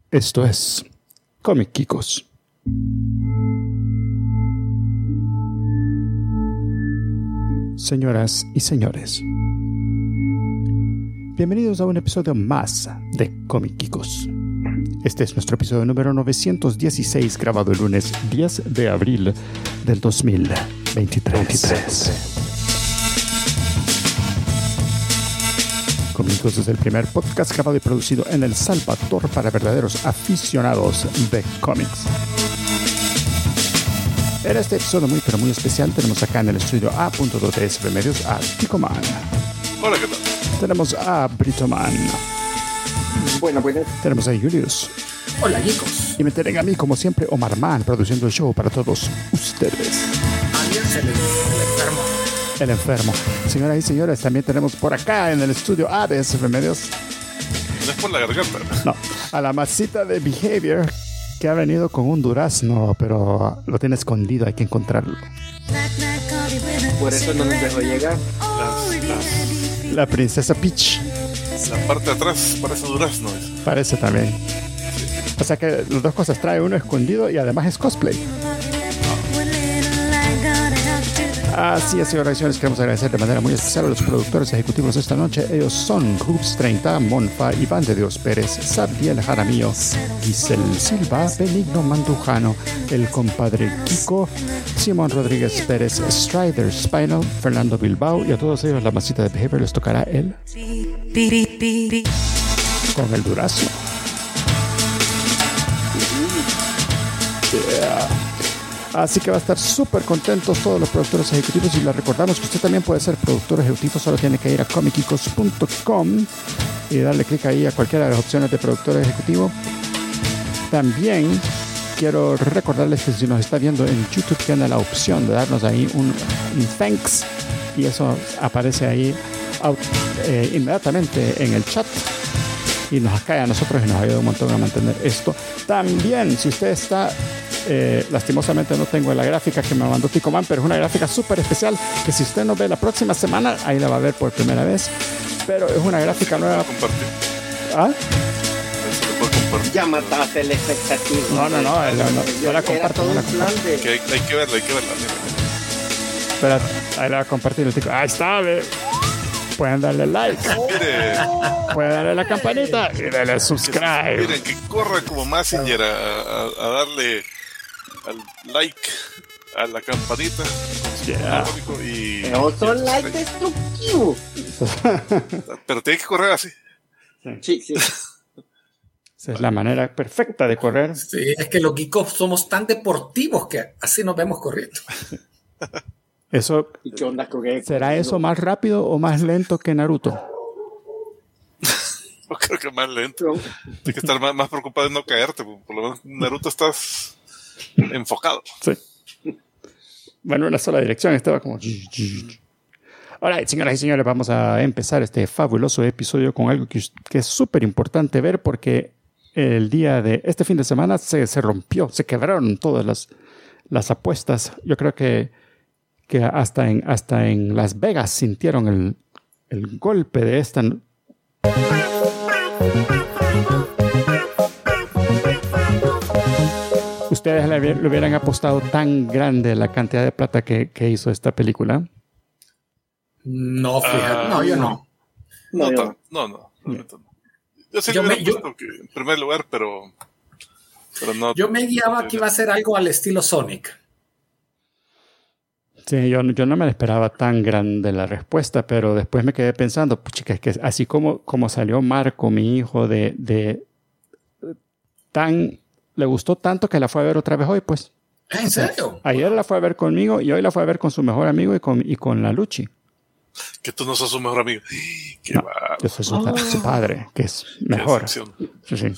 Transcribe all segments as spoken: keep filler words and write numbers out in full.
Esto es Comic Kikos. Señoras y señores, bienvenidos a un episodio más de Comic Kikos. Este es nuestro episodio número novecientos dieciséis, grabado el lunes diez de abril del dos mil veintitrés. Comic Kikos es el primer podcast grabado y producido en El Salvador para verdaderos aficionados de cómics. En este episodio muy pero muy especial tenemos acá en el estudio A punto dos de S B Medios a Ticoman. Hola, ¿qué tal? Tenemos a Britoman. Bueno, pues. Tenemos a Julius. Hola, chicos. Y me tienen a mí, como siempre, Omar Man, produciendo el show para todos ustedes. Alias el, el enfermo. El enfermo. Señoras y señores, también tenemos por acá en el estudio A de S B Medios. No es por la garganta. No, a la masita de Behavior, que ha venido con un durazno, pero lo tiene escondido, hay que encontrarlo. Por eso no nos dejó llegar. Las, las, La princesa Peach. la parte de atrás parece durazno. Eso. Parece también. O sea que las dos cosas, trae uno escondido y además es cosplay. Así es, señoras y señores, queremos agradecer de manera muy especial a los productores ejecutivos de esta noche. Ellos son Hoops treinta, Monfa, Iván de Dios Pérez, Sabdiel Jaramillo, Giselle Silva, Benigno Mandujano, el compadre Kiko, Simón Rodríguez Pérez, Strider Spinal, Fernando Bilbao, y a todos ellos la masita de Behavior les tocará el con el durazno. Yeah. Así que va a estar súper contentos todos los productores ejecutivos, y les recordamos que usted también puede ser productor ejecutivo. Solo tiene que ir a comic kikos punto com y darle clic ahí a cualquiera de las opciones de productor ejecutivo. También quiero recordarles que si nos está viendo en YouTube, tiene la opción de darnos ahí un, un thanks, y eso aparece ahí out, eh, inmediatamente en el chat y nos cae a nosotros y nos ayuda un montón a mantener esto. También, si usted está Eh, lastimosamente no tengo la gráfica que me mandó Ticoman, pero es una gráfica súper especial que si usted nos ve la próxima semana, ahí la va a ver por primera vez. Pero es una gráfica nueva. Compartir. ¿Ah? Eso lo puedo compartir. Ya mataste la expectativa. No, no, no, no, no, no la comparto. No la comparto. Que hay, hay que verla, hay que verla. Mira, mira. Espera, ahí la va a compartir el Tico. Ahí está, ve. Pueden darle like. Mire, Pueden darle la campanita y darle subscribe. miren, que corra como Messenger a, a, a darle al like, a la campanita. Yeah. Y, Otro y like destructivo. Pero tiene que correr así. Sí, sí. Esa es la manera perfecta de correr. Sí, es que los geekos somos tan deportivos que así nos vemos corriendo. Eso, ¿Y qué onda con eso? ¿será eso más rápido o más lento que Naruto? Yo creo que más lento. Tienes que estar más, más preocupado de no caerte. Por lo menos en Naruto estás enfocado. Sí. Bueno, una sola dirección, estaba como... Alright, señoras y señores, vamos a empezar este fabuloso episodio con algo que, que es súper importante ver, porque el día de este fin de semana se, se rompió, se quebraron todas las, las apuestas. Yo creo que, que hasta, en, hasta en Las Vegas sintieron el, el golpe de esta... ¿Ustedes le, le hubieran apostado tan grande la cantidad de plata que, que hizo esta película? No, fíjate. Uh, no, yo no. No, No, no, yo- no. no, realmente no. Yo sí Yo le me- hubiera yo- puesto que en primer lugar, pero, pero no. Yo me guiaba que iba a ser algo al estilo Sonic. Sí, yo, yo no me la esperaba tan grande la respuesta, pero después me quedé pensando, puchica, es que así como, como salió Marco, mi hijo, de, de tan... Le gustó tanto que la fue a ver otra vez hoy, pues. ¿En serio? Ayer la fue a ver conmigo y hoy la fue a ver con su mejor amigo y con, y con la Luchi. Que tú no sos su mejor amigo. Qué No, bárbaro. yo soy su, Oh. su padre, que es Qué mejor. decepción. Sí, sí.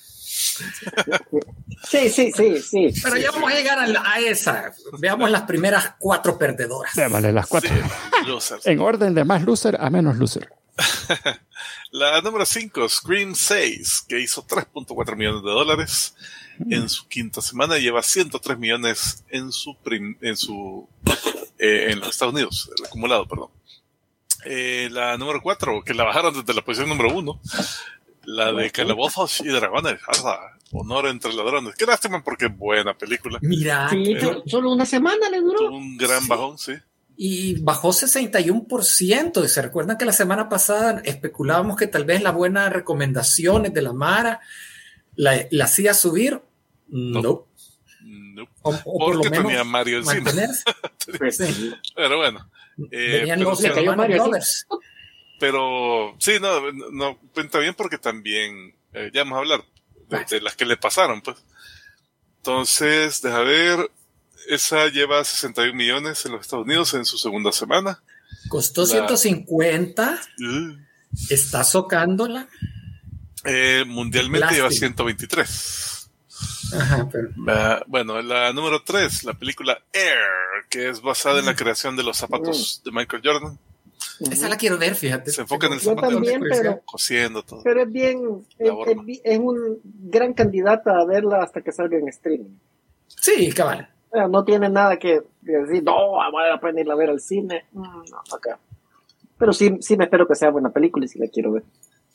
Sí, sí, sí, sí. Pero ya vamos a llegar a, la- a esa. Veamos las primeras cuatro perdedoras. Démosle las cuatro. Sí, losers. En orden de más loser a menos loser. La número cinco, Scream seis, que hizo tres punto cuatro millones de dólares en su quinta semana, lleva ciento tres millones en su prim, en su eh, en los Estados Unidos, el acumulado, perdón. Eh, la número cuatro, que la bajaron desde la posición número uno, La de Calabozos y Dragones, ah, Honor entre Ladrones. Qué lástima porque es buena película. Mira, Sí, que- pero solo una semana le duró. Un gran Sí. bajón, sí. y bajó sesenta y uno por ciento. Y se recuerdan que la semana pasada especulábamos que tal vez las buenas recomendaciones de la Mara la, la hacía subir. No. No. No. O, o por lo Porque menos tenía Mario encima. mantenerse. Pues, Sí. sí. Pero bueno. Eh, Venían pero, los sí, le cayó hermanos Mario así. Brothers. pero sí, no, no cuenta bien porque también eh, ya vamos a hablar de, de las que le pasaron, pues. Entonces, deja ver, esa lleva sesenta y un millones en los Estados Unidos en su segunda semana. Costó La- ciento cincuenta. Uh, Está socándola. eh, mundialmente Lástima. lleva ciento veintitrés. Ajá, pero La- bueno, la número tres, la película Air, que es basada en la creación de los zapatos de Michael Jordan. esa la quiero ver, fíjate. Se enfoca en el Yo zapato, también, pero, cosiendo todo. pero es bien, es, La forma. es bi- es un gran candidato a verla hasta que salga en streaming. Sí, cabal. O sea, no tiene nada que decir, no, vale la pena ir a ver al cine. Mm, no, acá. Pero sí, sí me espero que sea buena película y sí la quiero ver.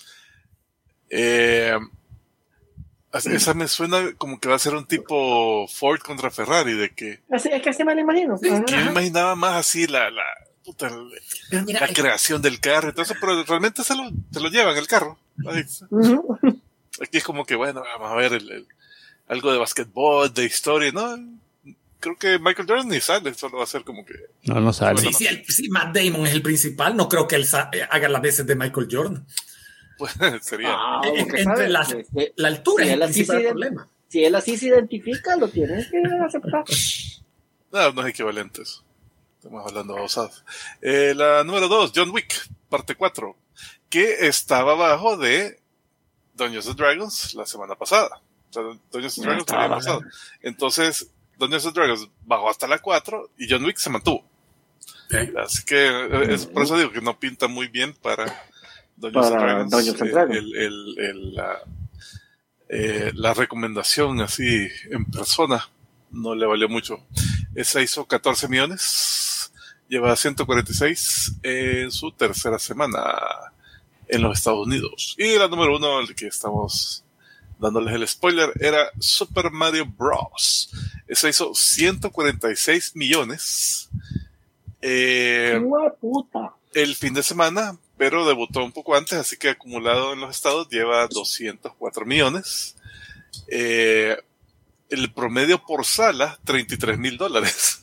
Eh, esa me suena como que va a ser un tipo Ford contra Ferrari, de que, Así, es que así me la imagino. Sí, Ajá. que yo me imaginaba más así la, la, puta, la, Pero mira, la eh, creación del carro y todo eso, pero realmente se lo, se lo llevan el carro. Ahí. Ujú. Aquí es como que, bueno, vamos a ver el, el- algo de basquetbol, de historia, ¿no? Creo que Michael Jordan ni sale, solo va a ser como que... No, no sale. sí, sí, el- sí, Matt Damon es el principal. No creo que él sa- eh, haga las veces de Michael Jordan. Pues sería... Ah, En- lo que entre sabe, las- que- que- La altura Sí, es él el así principal sí de- problema. si él así se identifica, lo tiene que aceptar. No, no es equivalente eso. Estamos hablando de babosadas. Eh, la número dos, John Wick, parte cuatro, que estaba abajo de Dungeons and Dragons la semana pasada. O sea, Dungeons and No Dragons estaba el año pasado. Entonces, Dungeons and Dragons bajó hasta la cuatro y John Wick se mantuvo. Sí. Así que eh, es, por eso digo que no pinta muy bien para Dungeons and Para Dragons. Dungeons and eh, Dragons. el- el- el- la, eh, la recomendación así en persona no le valió mucho. Esa hizo catorce millones, lleva ciento cuarenta y seis en su tercera semana en los Estados Unidos. Y la número uno, el que estamos dándoles el spoiler, era Super Mario Bros. Esa hizo ciento cuarenta y seis millones eh, ¡Hua puta! el fin de semana, pero debutó un poco antes, así que acumulado en los estados lleva doscientos cuatro millones. Eh, el promedio por sala, treinta y tres mil dólares.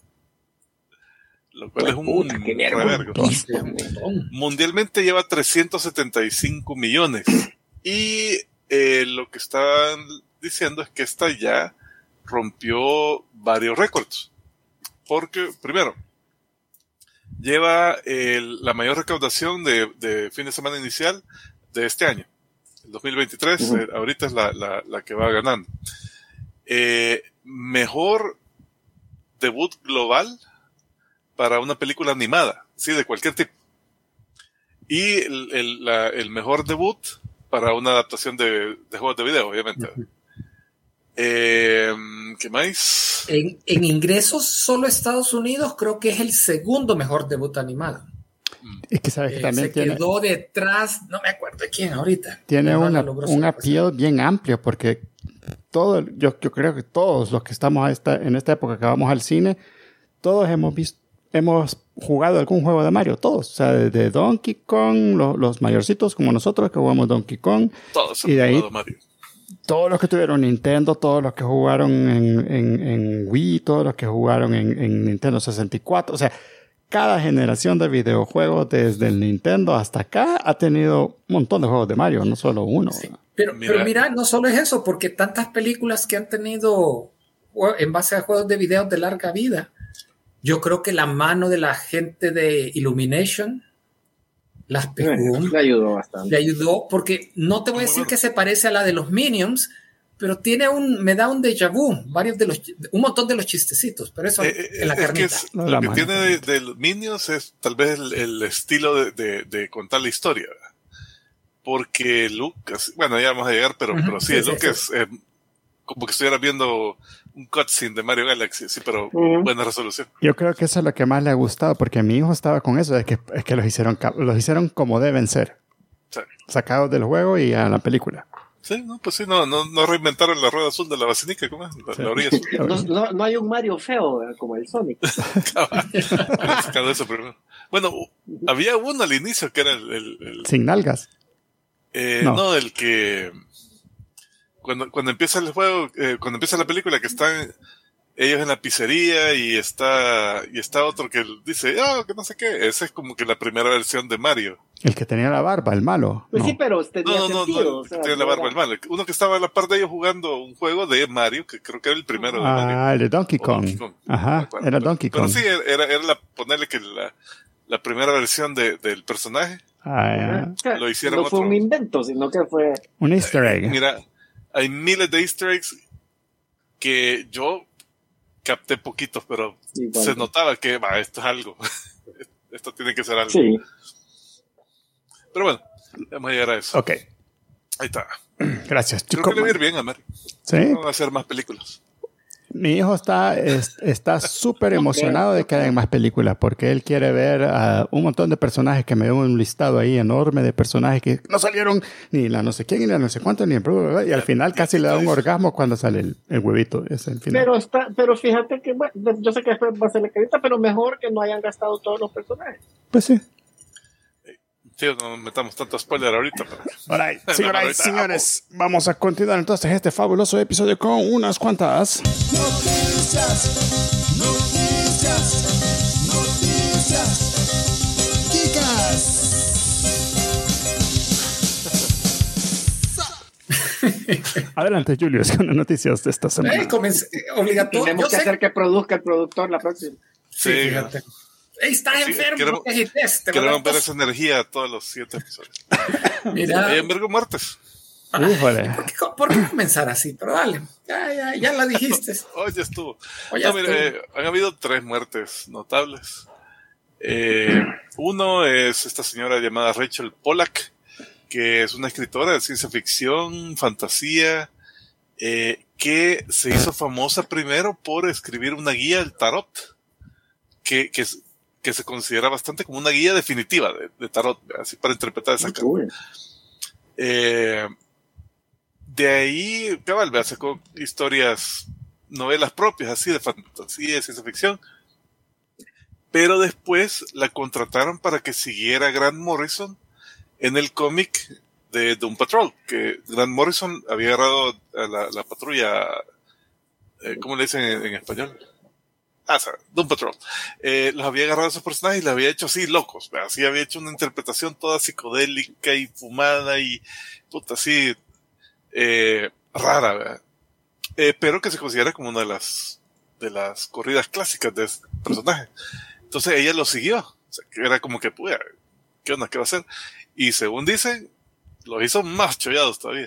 Lo cual es un Puta, qué verga. revergo. Sí, un montón. Mundialmente lleva trescientos setenta y cinco millones. Y eh, lo que estaban diciendo es que esta ya rompió varios récords. Porque, primero, lleva el- la mayor recaudación de, de fin de semana inicial de este año. El dos mil veintitrés, Ujú. eh, ahorita es la, la, la que va ganando. Eh, mejor debut global para una película animada, sí, de cualquier tipo. Y el, el, la- el mejor debut para una adaptación de, de juegos de video, obviamente. Eh, ¿Qué más? En, en ingresos, solo Estados Unidos creo que es el segundo mejor debut animado. Es que sabes que Eh, también se tiene, quedó detrás, no me acuerdo de quién ahorita. tiene Pero una, logró un ser- appeal bien amplio porque todo, yo, yo creo que todos los que estamos a esta, en esta época que vamos al cine, todos hemos visto, hemos jugado algún juego de Mario, todos. O sea, desde Donkey Kong, lo- los mayorcitos como nosotros que jugamos Donkey Kong, Todos y de han ahí- jugado Mario. todos los que tuvieron Nintendo, todos los que jugaron en, en, en Wii, todos los que jugaron en, en Nintendo sesenta y cuatro. O sea, cada generación de videojuegos, desde el Nintendo hasta acá, ha tenido un montón de juegos de Mario, no solo uno. Sí. Pero, Mira. pero mira, no solo es eso, porque tantas películas que han tenido jue- en base a juegos de video de larga vida, yo creo que la mano de la gente de Illumination las pegó, Le ayudó le bastante. ayudó, porque no te voy a Muy decir bueno. que se parece a la de los Minions, pero tiene un, me da un déjà vu, varios de los, un montón de los chistecitos, pero eso Eh, eh, en la es que carnita. es- No, lo la que mano. tiene de, de los Minions es tal vez el, el estilo de, de, de contar la historia. ¿verdad? Porque Lucas, bueno, ya vamos a llegar, pero, Ujú, pero sí, sí, sí, Lucas es como que estuviera viendo un cutscene de Mario Galaxy, sí, pero Ujú. buena resolución. Yo creo que eso es lo que más le ha gustado, porque mi hijo estaba con eso, es que, es que los, hicieron, ca- los hicieron como deben ser. Sí. Sacados del juego y a la película. Sí, no, pues sí, no, no, no reinventaron la rueda azul de la basinica, ¿cómo es? La, Sí. la orilla azul. No, no, no hay un Mario feo eh, como el Sonic. Habían sacado eso primero. Bueno, había uno al inicio que era el... el, el Sin nalgas. eh, no. no. el que... Cuando, cuando empieza el juego, eh, cuando empieza la película, que están ellos en la pizzería y está y está otro que dice, oh, que no sé qué. Esa es como que la primera versión de Mario. El que tenía la barba, el malo. Pues no. sí, pero tenía No, no, no, sentido. no, o sea, tiene la no barba era- el malo. Uno que estaba a la par de ellos jugando un juego de Mario, que creo que era el primero de Mario. Ah, el de Donkey O Kong. Donkey Kong, no me Ajá, acuerdo. era Pero- Donkey Pero Kong. sí, era, era la, ponerle que la, la primera versión de, del personaje. Ah, ya. O sea, Lo hicieron no fue otro- un invento, sino que fue... Un easter egg. Mira, hay miles de easter eggs que yo capté poquitos, pero Igual. se notaba que va, esto es algo. Esto tiene que ser algo. Sí. Pero bueno, vamos a llegar a eso. Ok, Ahí está. gracias, Creo chico. que le va a ir bien a Mario. ¿Sí? Vamos a hacer más películas. Mi hijo está es- está súper emocionado de que hagan más películas porque él quiere ver a un montón de personajes que me dio un listado ahí enorme de personajes que no salieron ni la no sé quién, ni la no sé cuánto, ni el bla, bla, bla, y al final casi le da un orgasmo cuando sale el, el huevito. Es el final. Pero está, pero fíjate que, bueno, yo sé que después va a ser la carita, pero mejor que no hayan gastado todos los personajes. Pues sí. Sí, no nos metamos tanto spoiler ahorita. Pero... Alright, Vamos señoras y ahorita. señores, vamos a continuar entonces este fabuloso episodio con unas cuantas Noticias, noticias, noticias, chicas. Adelante, Julius, con las noticias de esta semana. Eh, comencé- eh, obligatorio. Tenemos Yo que sé- hacer que produzca el productor la próxima. Sí, Sí, fíjate. Ey, está Sí, enfermo. queremos- no te agites, te va a Queremos dar ver tos. esa energía todos los siete episodios. Mira, Hay embargo muertes. Híjole. ¿por qué, por qué comenzar así? Pero dale, ya, ya, ya la dijiste. Hoy ya estuvo. O ya No, mira, estuvo. eh, han habido tres muertes notables. Eh, uno es esta señora llamada Rachel Pollack, que es una escritora de ciencia ficción, fantasía, eh, que se hizo famosa primero por escribir una guía del tarot, que, que, es- que se considera bastante como una guía definitiva de, de tarot, así para interpretar esa carta. Uy, Eh, de ahí, cabal, vea, sacó historias, novelas propias, así de fantasía, de ciencia ficción. Pero después la contrataron para que siguiera Grant Morrison en el cómic de Doom Patrol, que Grant Morrison había agarrado a la, la patrulla, eh, ¿cómo le dicen en, en español? Ah, o sea, Doom Patrol. Eh, los había agarrado a esos personajes y los había hecho así locos, ¿verdad? Así había hecho una interpretación toda psicodélica y fumada y puta, así eh, rara, ¿verdad? Eh, pero que se considera como una de las de las corridas clásicas de este personaje. Entonces ella lo siguió. O sea, que era como que, puya, ¿qué onda? ¿Qué va a hacer? Y según dicen, los hizo más chollados todavía.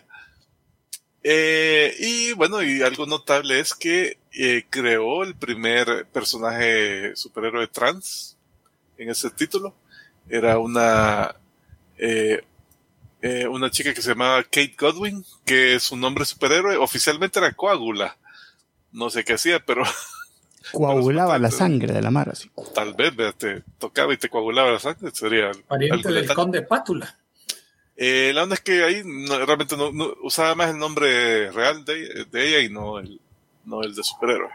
Eh, y bueno, y algo notable es que eh, creó el primer personaje superhéroe trans en ese título. Era una eh, eh, una chica que se llamaba Kate Godwin, que su nombre superhéroe oficialmente era Coagula. No sé qué hacía, pero Coagulaba la sangre de la mar, así. tal vez vea, te tocaba y te coagulaba la sangre, sería Pariente algo del letal. conde Pátula. Eh, la onda es que ahí no, realmente no, no- usaba más el nombre real de, de ella y no el, no el de superhéroe.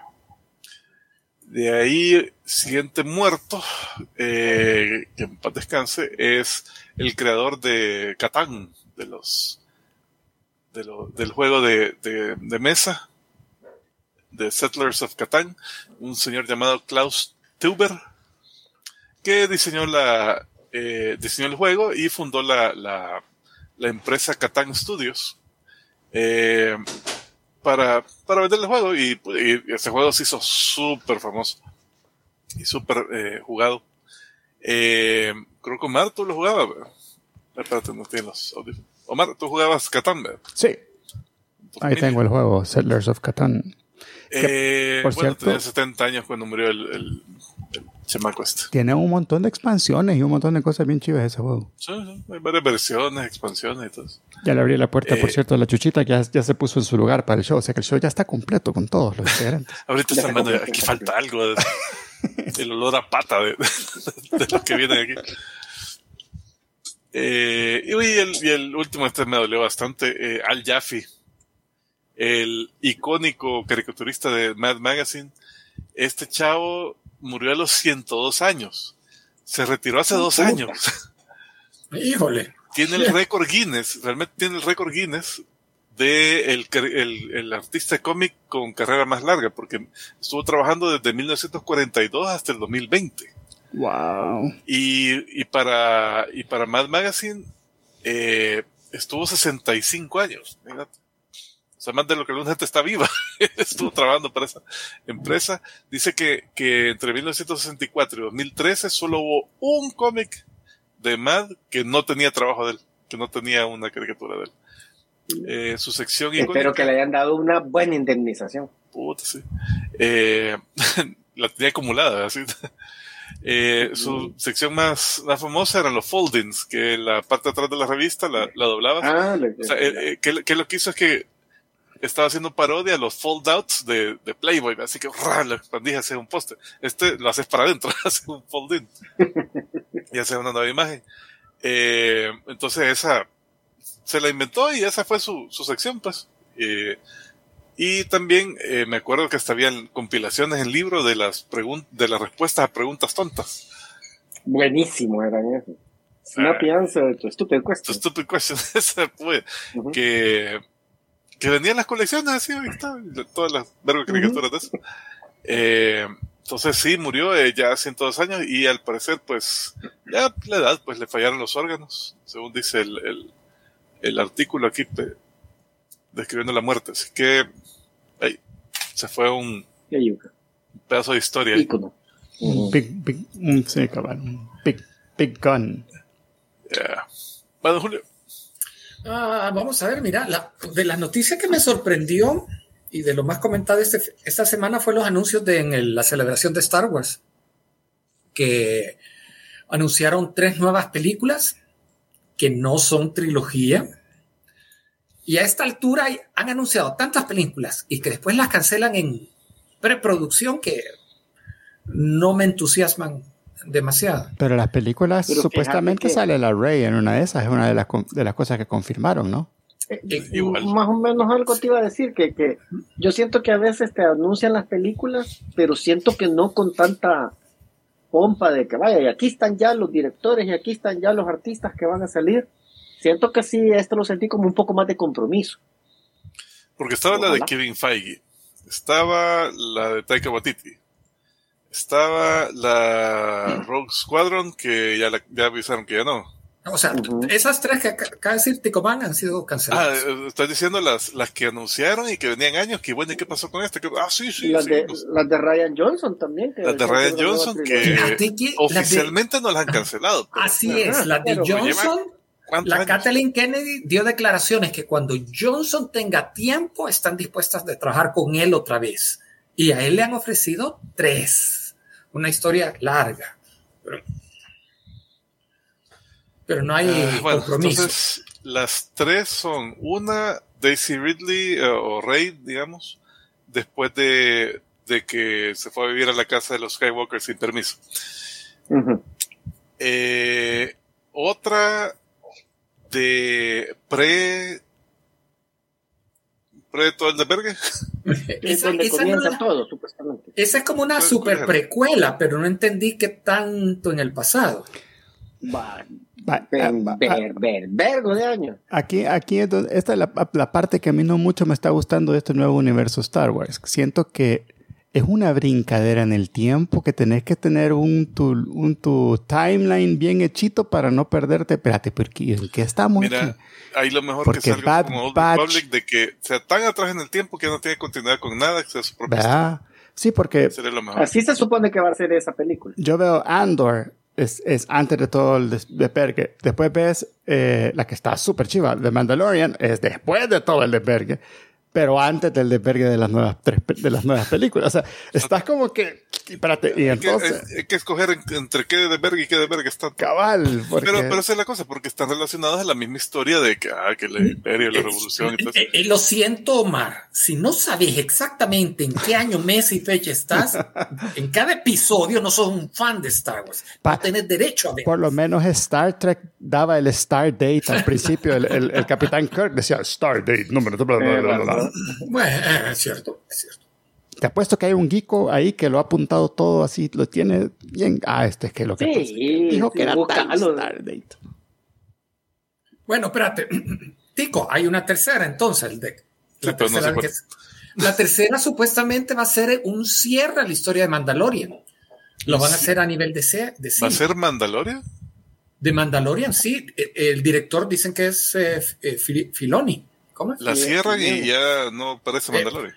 De ahí, siguiente muerto, eh, que en paz descanse, es el creador de Catán, de los, de lo, del juego de, de, de mesa, de Settlers of Catan, un señor llamado Klaus Teuber, que diseñó la, eh, diseñó el juego y fundó la, la, la empresa Catan Studios, eh, para, para vender el juego, y, y ese juego se hizo súper famoso y súper eh, jugado. Eh, creo que Omar, tú lo jugabas, ¿verdad? Espérate, no tienes los audífonos. Omar, tú jugabas Catán, ¿verdad? Sí, Tu ahí familia. tengo el juego, Settlers of Catan. Eh, por bueno, cierto- tenía setenta años cuando murió el, el, el chamaco este. Tiene un montón de expansiones y un montón de cosas bien chivas ese juego. Sí, sí, hay varias versiones, expansiones y todo eso. Ya le abrí la puerta, por Eh, cierto, a la Chuchita, que ya, ya se puso en su lugar para el show. O sea que el show ya está completo con todos los integrantes. Ahorita Ya están se viendo, completó, aquí ya falta algo. De, el olor a pata de, de los que vienen aquí. Eh, y, el, y el último, este me dolió bastante, eh, Al Jaffee, el icónico caricaturista de Mad Magazine. Este chavo murió a los ciento dos años. Se retiró hace dos años. Híjole. Tiene el récord Guinness, realmente tiene el récord Guinness de el, el, el artista de cómic con carrera más larga, porque estuvo trabajando desde mil novecientos cuarenta y dos hasta el dos mil veinte. Wow. Y, y para y para Mad Magazine eh, estuvo sesenta y cinco años. Fíjate. O sea, más de lo que alguna gente está viva. Estuvo trabajando para esa empresa. Dice que, que entre mil novecientos sesenta y cuatro y dos mil trece solo hubo un cómic de Mad que no tenía trabajo de él, que no tenía una caricatura de él. Eh, su sección Espero icónica, que le hayan dado una buena indemnización. Puta, sí. Eh, la tenía acumulada, así. Eh, su sección más, más famosa eran los foldings, que la parte de atrás de la revista la, la doblabas. Ah, le, o sea, eh, eh, que, que lo que hizo es que estaba haciendo parodia a los fold-outs de, de Playboy, así que ¡rah! Lo expandís hacia un póster. Este lo haces para adentro, haces un fold-in y haces una nueva imagen. Eh, entonces esa se la inventó y esa fue su, su sección, pues. Eh, y también eh, me acuerdo que hasta habían compilaciones en libro de las pregun- de las respuestas a preguntas tontas. Buenísimo eran eso. Snappy Ah, answer to stupid To question. Stupid Question, esa fue, Uh-huh. que, que venían las colecciones así, ahí está, todas las vergas caricaturas de eso. Eh, entonces sí, murió eh, ya ciento dos años y al parecer, pues, ya la edad, pues le fallaron los órganos, según dice el, el, el artículo aquí pe, describiendo la muerte. Así que, ahí, se fue un, Qué yuca. un pedazo de historia. Ahí. Ícono. Un Uh-huh. big, big, un, sí, cabal, un big, big gun. Yeah. Bueno, Julio. Ah, vamos a ver, mira, la, de las noticias que me sorprendió y de lo más comentado este, esta semana fue los anuncios de en el, la celebración de Star Wars, que anunciaron tres nuevas películas que no son trilogía. Y a esta altura hay, han anunciado tantas películas y que después las cancelan en preproducción que no me entusiasman demasiado. Pero las películas, Pero supuestamente que... sale la Rey en una de esas, es una de las, de las cosas que confirmaron, ¿no? Eh, Igual. Más o menos algo te iba a decir, que, que yo siento que a veces te anuncian las películas, pero siento que no con tanta pompa de que vaya, y aquí están ya los directores y aquí están ya los artistas que van a salir. Siento que sí, esto lo sentí como un poco más de compromiso. Porque estaba Ojalá. la de Kevin Feige, estaba la de Taika Waititi, estaba la Rogue Squadron, que ya, la, ya avisaron que ya no. O sea, Uh-huh. esas tres que ac- acaba de decir Ticoman han sido Ah, canceladas. eh, estás diciendo las, las que anunciaron y que venían años, que bueno, ¿y qué pasó con este? Que- ah, sí, sí, las, sí. de, Pues, las de Ryan Johnson también. Que las de decían Ryan que era una nueva Johnson, trilogía. que Fíjate que las de- oficialmente no las han cancelado. pero- Así es, Ajá, la de pero Johnson, ¿Cuántos la años? Kathleen Kennedy dio declaraciones que cuando Johnson tenga tiempo están dispuestas de trabajar con él otra vez. Y a él le han ofrecido tres. Una historia larga. Pero, pero no hay Ah, bueno, compromiso. entonces, las tres son una, Daisy Ridley, eh, o Rey, digamos, después de, de que se fue a vivir a la casa de los Skywalker sin permiso. Uh-huh. Eh, otra de pre pre todo el desvergue. Es Esa, donde esa comienza no- todo, supuestamente. esa es como una Pues, super claro. precuela, pero no entendí qué tanto en el pasado. Va, Va- ver, ah, ver, ver, vergo de años. Aquí, aquí es donde- esta es la, la parte que a mí no mucho me está gustando de este nuevo universo Star Wars. Siento que es una brincadera en el tiempo, que tenés que tener un tu, un tu timeline bien hechito para no perderte. Espérate, porque ¿en qué estamos? Mira, aquí? ahí lo mejor Porque que salga Bad como Old Batch- Republic, de que sea tan atrás en el tiempo que ya no tiene continuidad con nada, que sea su propia ¿Verdad? Sí, porque historia. Sería lo mejor. Así se supone que va a ser esa película. yo veo Andor, es, es antes de todo el des- despergue. Después ves eh, la que está súper chiva, The Mandalorian, es después de todo el despergue. pero antes del desvergue de las nuevas tres, de las nuevas películas. O sea, estás como que, espérate, y Hay que, entonces, hay, hay que escoger en- entre qué de verga y qué de verga está. cabal, porque Pero, pero esa es la cosa, porque están relacionados a la misma historia de que, ah, que el imperio, la revolución y todo eso. Eh, eh, lo siento, Omar. Si no sabes exactamente en qué año, mes y fecha estás, en cada episodio no sos un fan de Star Wars. Pa- No tenés derecho a ver. por lo menos Star Trek daba el Star Date al principio. El, el, el Capitán Kirk decía Star Date, número, bla, bla, bla, bla, bla. Bueno, eh, es cierto, es cierto. Te apuesto que hay un geeko ahí que lo ha apuntado todo así, lo tiene bien. Ah, este es que lo que Sí, pasa. Dijo sí, que era tal búscalo. Star Date. Bueno, espérate. Tico, hay una tercera entonces. El de, la, Sí, pero no tercera sé cuál. que es- la tercera supuestamente va a ser un cierre a la historia de Mandalorian. Lo van a hacer a nivel de, ce- de ¿Va a cine. ser Mandalorian? De Mandalorian, sí. El, el director dicen que es eh, F- eh, Fili- Filoni. ¿Cómo es? La Sí, cierran sí. y ya no parece Mandalorian.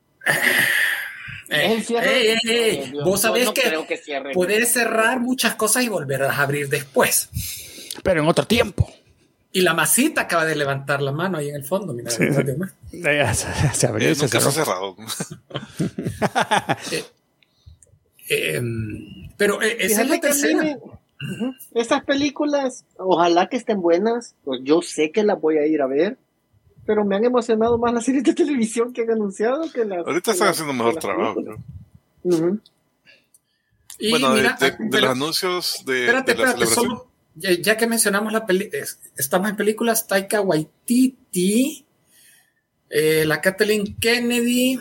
Eh, ¿El cierre? eh, eh, eh, Ay, Dios, Vos yo sabés no que, creo que cierren. poder cerrar muchas cosas y volverlas a abrir después. Pero en otro tiempo. Y la masita acaba de levantar la mano ahí en el fondo. Mira, detrás de Omar. Ya Se, se abrió Eh, y se nunca se ha cerró. cerrado. Eh, pero eh, esa es Fíjate la que a mí tercera. me- Ujú. Estas películas, ojalá que estén buenas, pues yo sé que las voy a ir a ver, pero me han emocionado más las series de televisión que han anunciado que las. Ahorita que están las- haciendo un que mejor las trabajo. películas. ¿no? Ujú. Y Bueno, de- mira, de, ah, de pero- los anuncios de, espérate, de la espérate, celebración. solo- ya, ya que mencionamos la peli, es- estamos en películas, Taika Waititi, eh, la Kathleen Kennedy,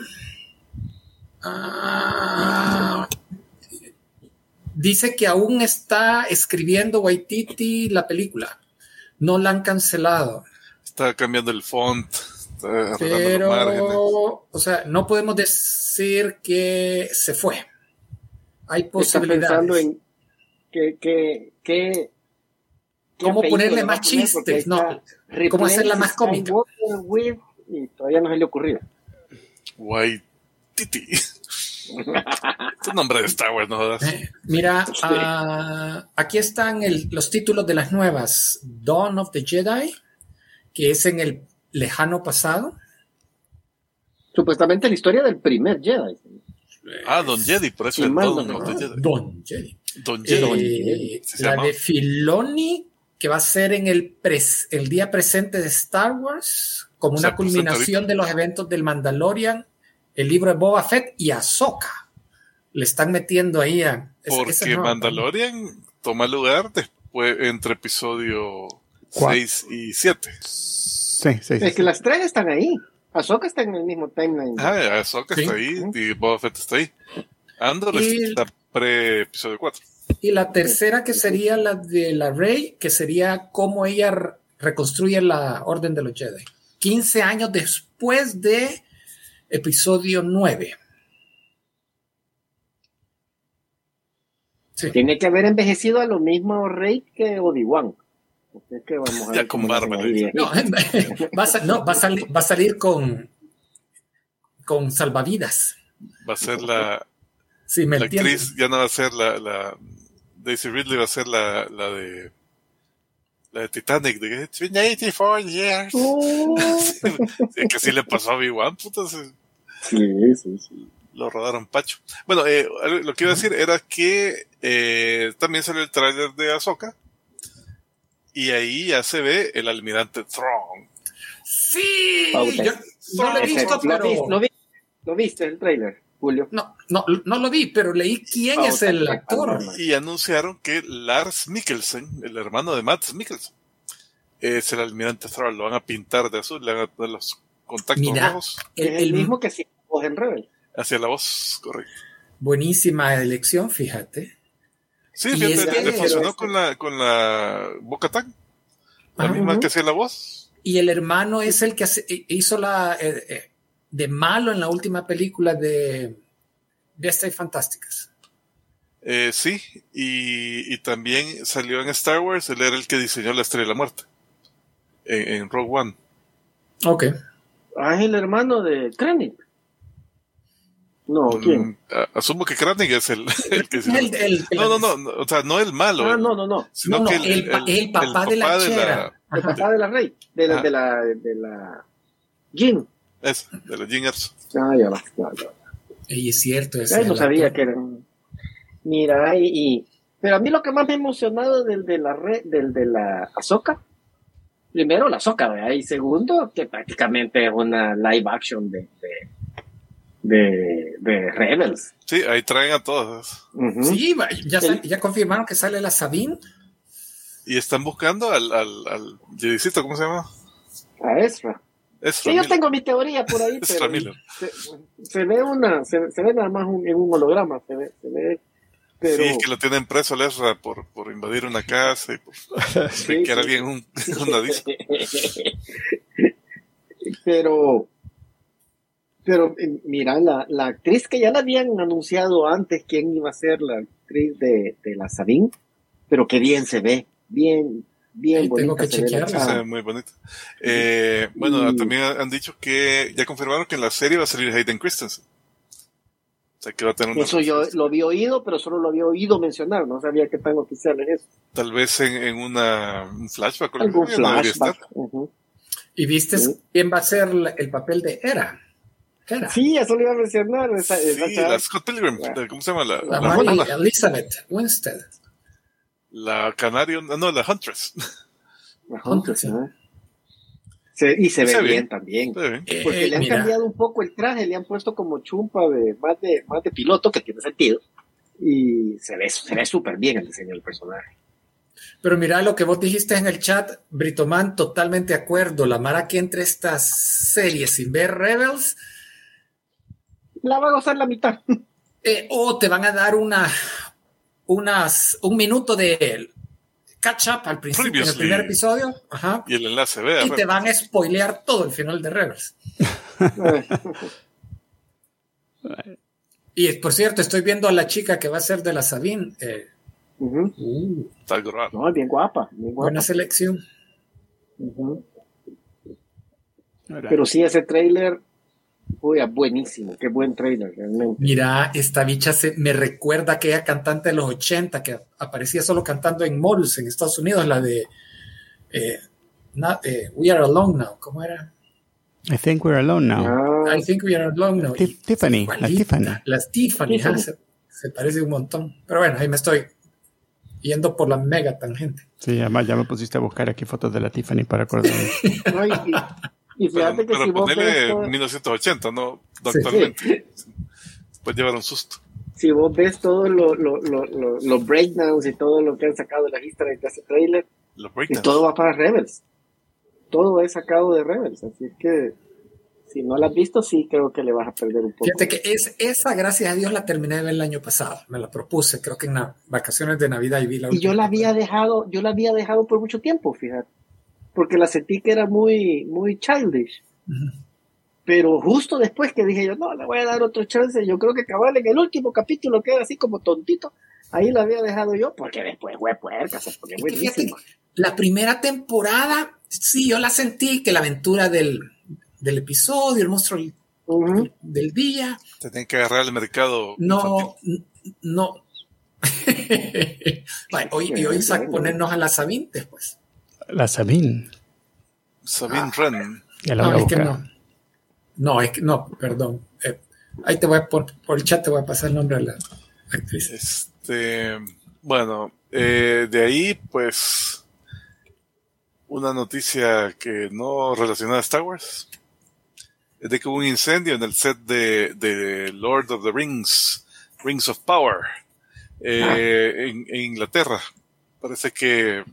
ah, dice que aún está escribiendo Waititi la película, no la han cancelado, Está cambiando el font, está arreglando pero, los márgenes. o sea, no podemos decir que se fue. Hay Está posibilidades. pensando en que, que, que qué ¿Cómo apellido ponerle le va a más poner, porque chistes? ahí está No, ¿cómo hacerla más Replace cómica? Skywalker with- y todavía no se le ocurrió. Waititi. Tu nombre de Star Wars, no jodas. Eh, Mira, ah, aquí están el- los títulos de las nuevas. Dawn of the Jedi, que es en el lejano pasado. Supuestamente la historia del primer Jedi. Ah, Don Jedi, por eso Sí, es mal, Don ¿no? of the Jedi. Don Jedi. Don Eh, Jedi. Sí se la llama. de Filoni, que va a ser en el, pres- el día presente de Star Wars, como O una sea, presente culminación ahorita. de los eventos del Mandalorian, el libro de Boba Fett y Ahsoka. Le están metiendo ahí a... esa- esa Porque es nueva. Mandalorian toma lugar después entre episodio ¿Cuál? seis y siete. Sí, sí, sí. Es que las tres están ahí. Ahsoka está en el mismo timeline. Ah, Ahsoka Sí. está ahí y Boba Fett está ahí. Andor Y- está pre-episodio cuatro. Y la tercera que sería la de la Rey, que sería cómo ella re- reconstruye la Orden de los Jedi. quince años después de episodio nueve. Sí. Tiene que haber envejecido a lo mismo Rey que Obi-Wan. Así es que vamos a Ya ver con cómo barba, le hacen le ahí. No, va, a, sa- no, va, a salir, va a salir con, con salvavidas. Va a ser la, Sí, me la entiendes. actriz, ya no va a ser la, la Daisy Ridley, va a ser la, la de la de Titanic, de It's been eighty-four years. Oh. Sí, que sí le pasó a Obi-Wan, puta, se- Sí, sí, sí. lo rodaron pacho. Bueno, eh, lo que iba a decir era que eh, también salió el tráiler de Ahsoka y ahí ya se ve el almirante Thrawn. Sí, Pauta. yo no lo he visto, Lo pero... viste, lo, vi- lo viste el trailer, Julio. No, no, no lo vi, pero leí quién Pauta, es el pauta, actor. pauta. Y anunciaron que Lars Mikkelsen, el hermano de Mads Mikkelsen, es el almirante Thrawn. Lo van a pintar de azul, le van a poner los contactos Mira, rojos el, Es el el- mismo que si vos en Rebel. hacia la voz, correcto. buenísima elección, fíjate. Sí, Y fíjate, es le, que- le funcionó pero- con la con la Bo-Katan, la Ajá. misma Ujú. que hacía la voz. Y el hermano es el que hace- hizo la eh, eh, de malo en la última película de Bestias Fantásticas. Eh, sí, y, y también salió en Star Wars, él era el que diseñó la Estrella de la Muerte en, en Rogue One. Ok. Ah, es el hermano de Krennic. No, ¿quién? Mm, a- asumo que Krennic es el, el que diseñó. El- el- no, no, no, no, o sea, no el malo, Ah, el- no, no, no. sino No, no, que el, pa- el papá de la chera. El Ajá. papá de la Rey, de la, Ah. de la, de la Jin. Eso, de los Jingers. Ah, ya va, ya, ya. Y es cierto. Ya no sabía que eran. Mira, y, y. Pero a mí lo que más me ha emocionado del de la red, del de la Ahsoka. Primero la Ahsoka, ¿verdad? Y segundo, que prácticamente es una live action de, de, de, de Rebels. Sí, ahí traen a todos. Uh-huh. Sí, ya, sal, ya confirmaron que sale la Sabine. Y están buscando al, al, al Jedicito, ¿cómo se llama? A Ezra. Ezra Sí, yo Miller. tengo mi teoría por ahí, Ezra pero se, se ve una, se, se ve nada más un, en un holograma, se ve, se ve, pero... Sí, que lo tienen preso al Ezra por, por invadir una casa y por sí, que era sí. bien un, una disco. pero, pero mira, la, la actriz que ya la habían anunciado antes quién iba a ser la actriz de, de la Sabine, pero que bien se ve, bien, bien Ahí bonita. tengo que se ve la Sí, chava. se ve muy bonita. Eh, bueno, Y- también han dicho que ya confirmaron que en la serie va a salir Hayden Christensen. O sea, que va a tener una Eso yo lo había oído, pero solo lo había oído mencionar, no sabía qué tan oficial es eso. tal vez en, en una, un flashback. o lo que Algún sea, no debería flashback. estar. Ujú. ¿Y viste Sí. quién va a ser el papel de Hera? Hera. Sí, eso lo iba a mencionar. Esa, esa Sí, chava. la Scott Pilgrim, La- ¿cómo se llama? La, La la, Mary Hunter, Elizabeth Winstead. la Canario, no, la Huntress. La Hunter, Sí. ¿no? Se- y se ve Se ve bien bien. también. Se ve bien. Porque Eh, le han mira, cambiado un poco el traje, le han puesto como chumpa de más de más de piloto, que tiene sentido. Y se ve se ve súper bien el diseño del personaje. pero mira lo que vos dijiste en el chat, Britoman, totalmente de acuerdo. La Mara que entre estas series sin ver Rebels, La va a gozar la mitad. eh, o te van a dar una, unas, un minuto de catch up al principio, en el Previously. primer episodio, ajá, Y el enlace, vea. y te van a spoilear todo el final de Rebels. Y por cierto, estoy viendo a la chica que va a ser de la Sabine. Eh, Ujú. uh, Está grabado. No, es bien guapa, bien guapa. buena selección. Ujú. Pero sí, ese trailer, uy, buenísimo, qué buen trailer realmente. Mira, esta bicha se, me recuerda a aquella cantante de los ochenta que aparecía solo cantando en malls en Estados Unidos, la de eh, not, eh, We Are Alone Now. ¿Cómo era? I think we're alone now. Ah, I think we are alone now. Ti- Tiffany, la Igualita, Tiffany. Las Tiffany, Tiffany. ah, se, se parece un montón. Pero bueno, ahí me estoy yendo por la mega tangente. Sí, además ya me pusiste a buscar aquí fotos de la Tiffany para acordarme. no, y, y- y fíjate Pero, que pero si vos ves ponele todo- mil novecientos ochenta, no, no Sí. actualmente. Puede llevar un susto. si vos ves todos lo, lo, lo, lo- los breakdowns y todo lo que han sacado de las historias de ese trailer, Los y breakdowns. todo va para Rebels. Todo es sacado de Rebels, así que si no la has visto, sí creo que le vas a perder un poco. Fíjate que es, esa, gracias a Dios, la terminé de ver el año pasado. Me la propuse, creo que en las vacaciones de Navidad y vi la Y yo última la había temporada. dejado, yo la había dejado por mucho tiempo, fíjate, porque la sentí que era muy, muy childish. Ujú. Pero justo después que dije yo, no, le voy a dar otro chance, yo creo que cabal en el último capítulo que era así como tontito, ahí la había dejado yo, porque después fue puerca, se pone Es que fíjate buenísimo. que la primera temporada, sí, yo la sentí que la aventura del, del episodio, el monstruo del, Ujú. del día, Te tienen que agarrar el mercado no, infantil. n- no. Bueno, hoy, y hoy sa- ponernos a la Sabine después. La Sabine. Sabine Wren. Ya la No, voy a es que buscar. no. No, es que no, perdón. Eh, ahí te voy a por, por el chat te voy a pasar el nombre de la actriz. Este, bueno, eh, de ahí, pues, una noticia que no relacionada a Star Wars es de que hubo un incendio en el set de, de Lord of the Rings, Rings of Power, eh, en, en Inglaterra. Parece que,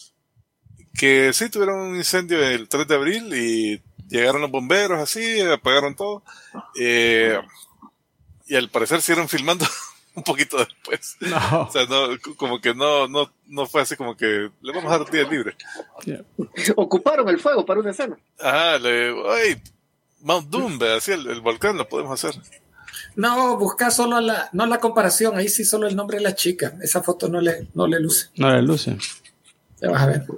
que sí tuvieron un incendio el tres de abril y llegaron los bomberos así, apagaron todo. Eh, y al parecer siguieron filmando un poquito después. No. O sea, no, como que no, no, no fue así como que le vamos a dar día libre. Ocuparon el fuego para una escena. Ah, le, ay, Mount Doom, ve, así el, el volcán lo podemos hacer. No, busca solo la, no la comparación, ahí sí solo el nombre de la chica. Esa foto no le, no le luce. No la luce. Ya vas a ver.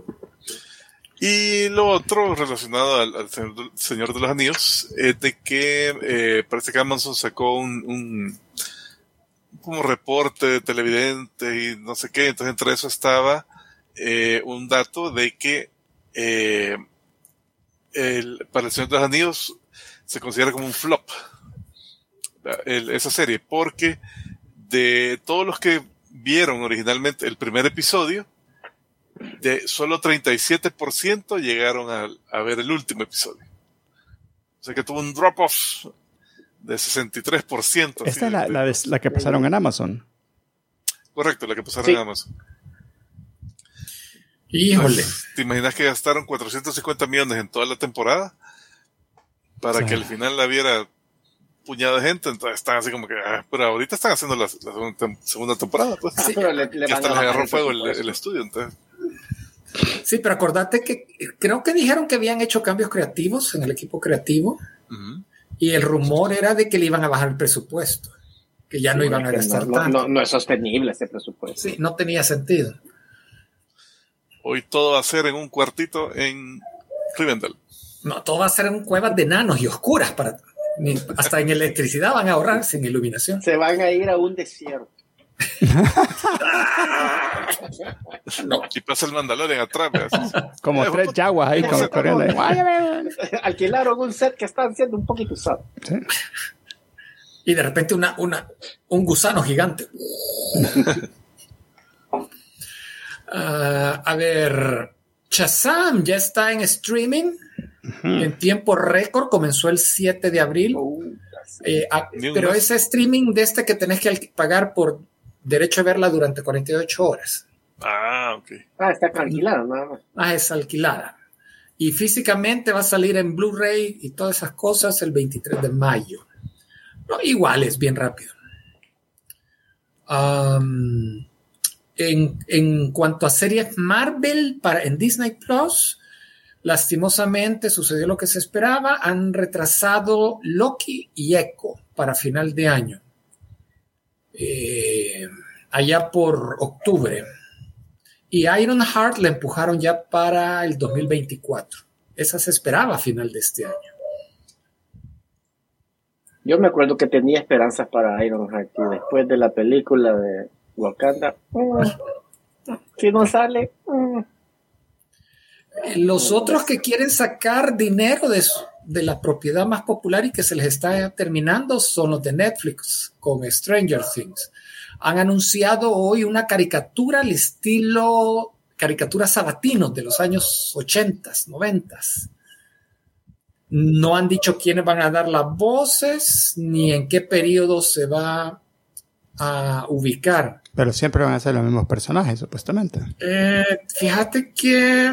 Y lo otro relacionado al, al Señor, Señor de los Anillos es de que eh, parece que Amazon sacó un, un como reporte de televidentes y no sé qué. Entonces entre eso estaba eh, un dato de que eh, el, para el Señor de los Anillos se considera como un flop el, esa serie, porque de todos los que vieron originalmente el primer episodio, de solo treinta y siete por ciento llegaron a, a ver el último episodio. O sea que tuvo un drop-off de sesenta y tres por ciento. Esta es la, la, de, la que pasaron en Amazon. Correcto, la que pasaron sí. en Amazon. Híjole. Pues, ¿te imaginas que gastaron cuatrocientos cincuenta millones en toda la temporada para sí. que al final la viera puñado de gente? Entonces están así como que, ah, pero ahorita están haciendo la, la segunda, segunda temporada, pues. Sí, pero le, le que hasta les agarró fuego el, el estudio, entonces. Sí, pero acordate que creo que dijeron que habían hecho cambios creativos en el equipo creativo, uh-huh. y el rumor era de que le iban a bajar el presupuesto, que ya sí, no iban a gastar no, tanto. No, no es sostenible ese presupuesto. Sí, no tenía sentido. Hoy todo va a ser en un cuartito en Rivendell. No, todo va a ser en cuevas de enanos y oscuras. Para, hasta en electricidad van a ahorrar sin iluminación. Se van a ir a un desierto. No. Y pasa el Mandalorian atrás. Como eh, tres yaguas ahí con, corriendo. Alquilaron un set que están siendo un poquito usado. ¿Sí? Y de repente una, una, un gusano gigante. Uh, a ver, Shazam ya está en streaming, uh-huh. en tiempo récord, comenzó el siete de abril, uh, eh, a, pero es streaming de este que tenés que pagar por derecho a verla durante cuarenta y ocho horas. Ah, ok. Ah, está alquilada, nada más. Ah, es alquilada. Y físicamente va a salir en Blu-ray y todas esas cosas el veintitrés de mayo. No, igual es bien rápido. Um, En, en cuanto a series Marvel para, en Disney Plus, lastimosamente sucedió lo que se esperaba. Han retrasado Loki y Echo para final de año, eh, allá por octubre, y Ironheart la empujaron ya para el dos mil veinticuatro. Esa se esperaba a final de este año. Yo me acuerdo que tenía esperanzas para Ironheart y después de la película de Wakanda, mm, si no sale, mm. Los otros que quieren sacar dinero de, su, de la propiedad más popular y que se les está terminando son los de Netflix con Stranger Things. Han anunciado hoy una caricatura al estilo caricatura sabatino de los años ochenta, noventa. No han dicho quiénes van a dar las voces ni en qué periodo se va a ubicar. Pero siempre van a ser los mismos personajes, supuestamente. Eh, fíjate que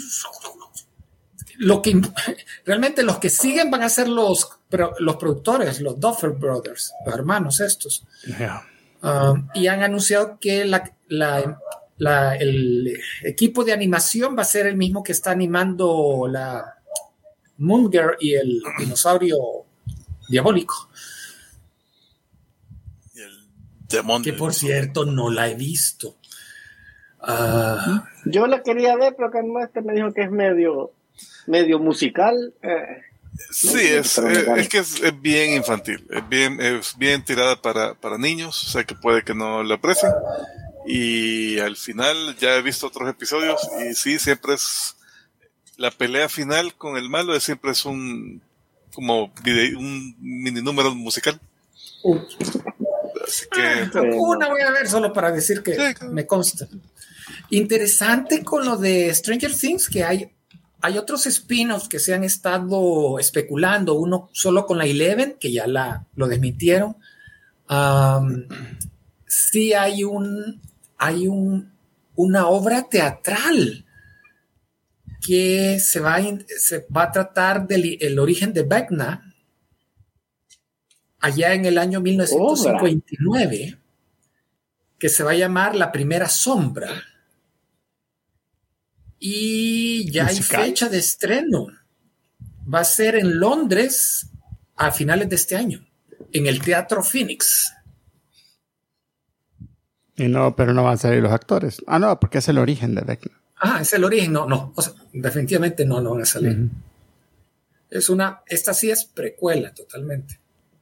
lo que realmente los que siguen van a ser los, los productores, los Duffer Brothers, los hermanos estos. Yeah. Um, y han anunciado que la, la, la, el equipo de animación va a ser el mismo que está animando la Moon Girl y el dinosaurio diabólico. Que por cierto no la he visto. Uh, Yo la quería ver, pero que este me dijo que es medio, medio musical. Eh, sí, es, es, es que es, es bien infantil, es bien, es bien tirada para, para niños, o sea que puede que no la aprecien. Y al final ya he visto otros episodios y sí, siempre es la pelea final con el malo, es, siempre es un como video, un mini número musical. Uh. Así que, ah, una voy a ver solo para decir que sí, claro. Me consta. Interesante con lo de Stranger Things que hay, hay otros spin-offs que se han estado especulando, uno solo con la Eleven, que ya la, lo desmintieron. Um, sí hay un hay un, una obra teatral que se va, se va a tratar del el origen de Vecna allá en el año mil novecientos cincuenta y nueve, Obra. Que se va a llamar La Primera Sombra. Y ya musical. Hay fecha de estreno. Va a ser en Londres a finales de este año, en el Teatro Phoenix. Y no, pero no van a salir los actores. Ah, no, porque es el origen de Vecna. Ah, es el origen. No, no. O sea, definitivamente no, no van a salir. Uh-huh. Es una, esta sí es precuela totalmente.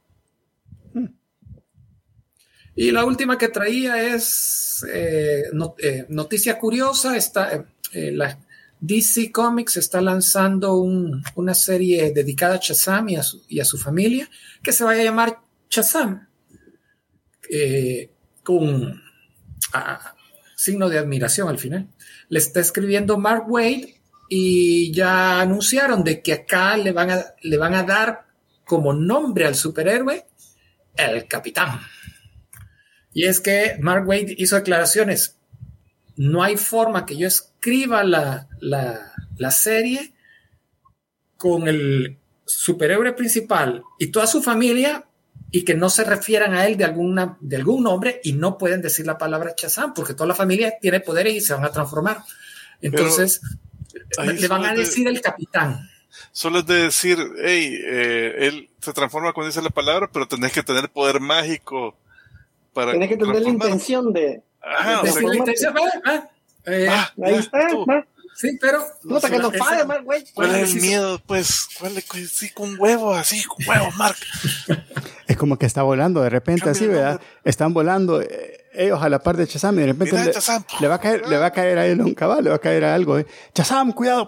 Y la última que traía es eh, no, eh, noticia curiosa. Está, eh, la, D C Comics está lanzando un, una serie dedicada a Shazam y a su, y a su familia, que se va a llamar Shazam, eh, con ah, signo de admiración al final. Le está escribiendo Mark Waid y ya anunciaron de que acá le van a, le van a dar como nombre al superhéroe el Capitán. Y es que Mark Waid hizo declaraciones: no hay forma que yo escriba la, la, la serie con el superhéroe principal y toda su familia y que no se refieran a él de, alguna, de algún nombre y no pueden decir la palabra Shazam porque toda la familia tiene poderes y se van a transformar. Entonces le van a decir de, el Capitán. Solo es de decir, hey, eh, él se transforma cuando dice la palabra, pero tenés que tener poder mágico para... Tenés que tener la intención de... Ajá, de o sea, la intención, ¿verdad? Ah, eh, ah, ahí está, va. Sí, pero... Puta, que nos pague, Mark, güey. ¿Cuál es el miedo? Pues, ¿cuál es? Sí, con huevos, así, con huevos, Mark. Es como que está volando de repente. Cambia así, ¿verdad? Están volando eh, ellos a la par de Shazam y de repente le, le, va a caer, le va a caer a él un caballo, le va a caer a algo. ¿eh? Shazam, cuidado.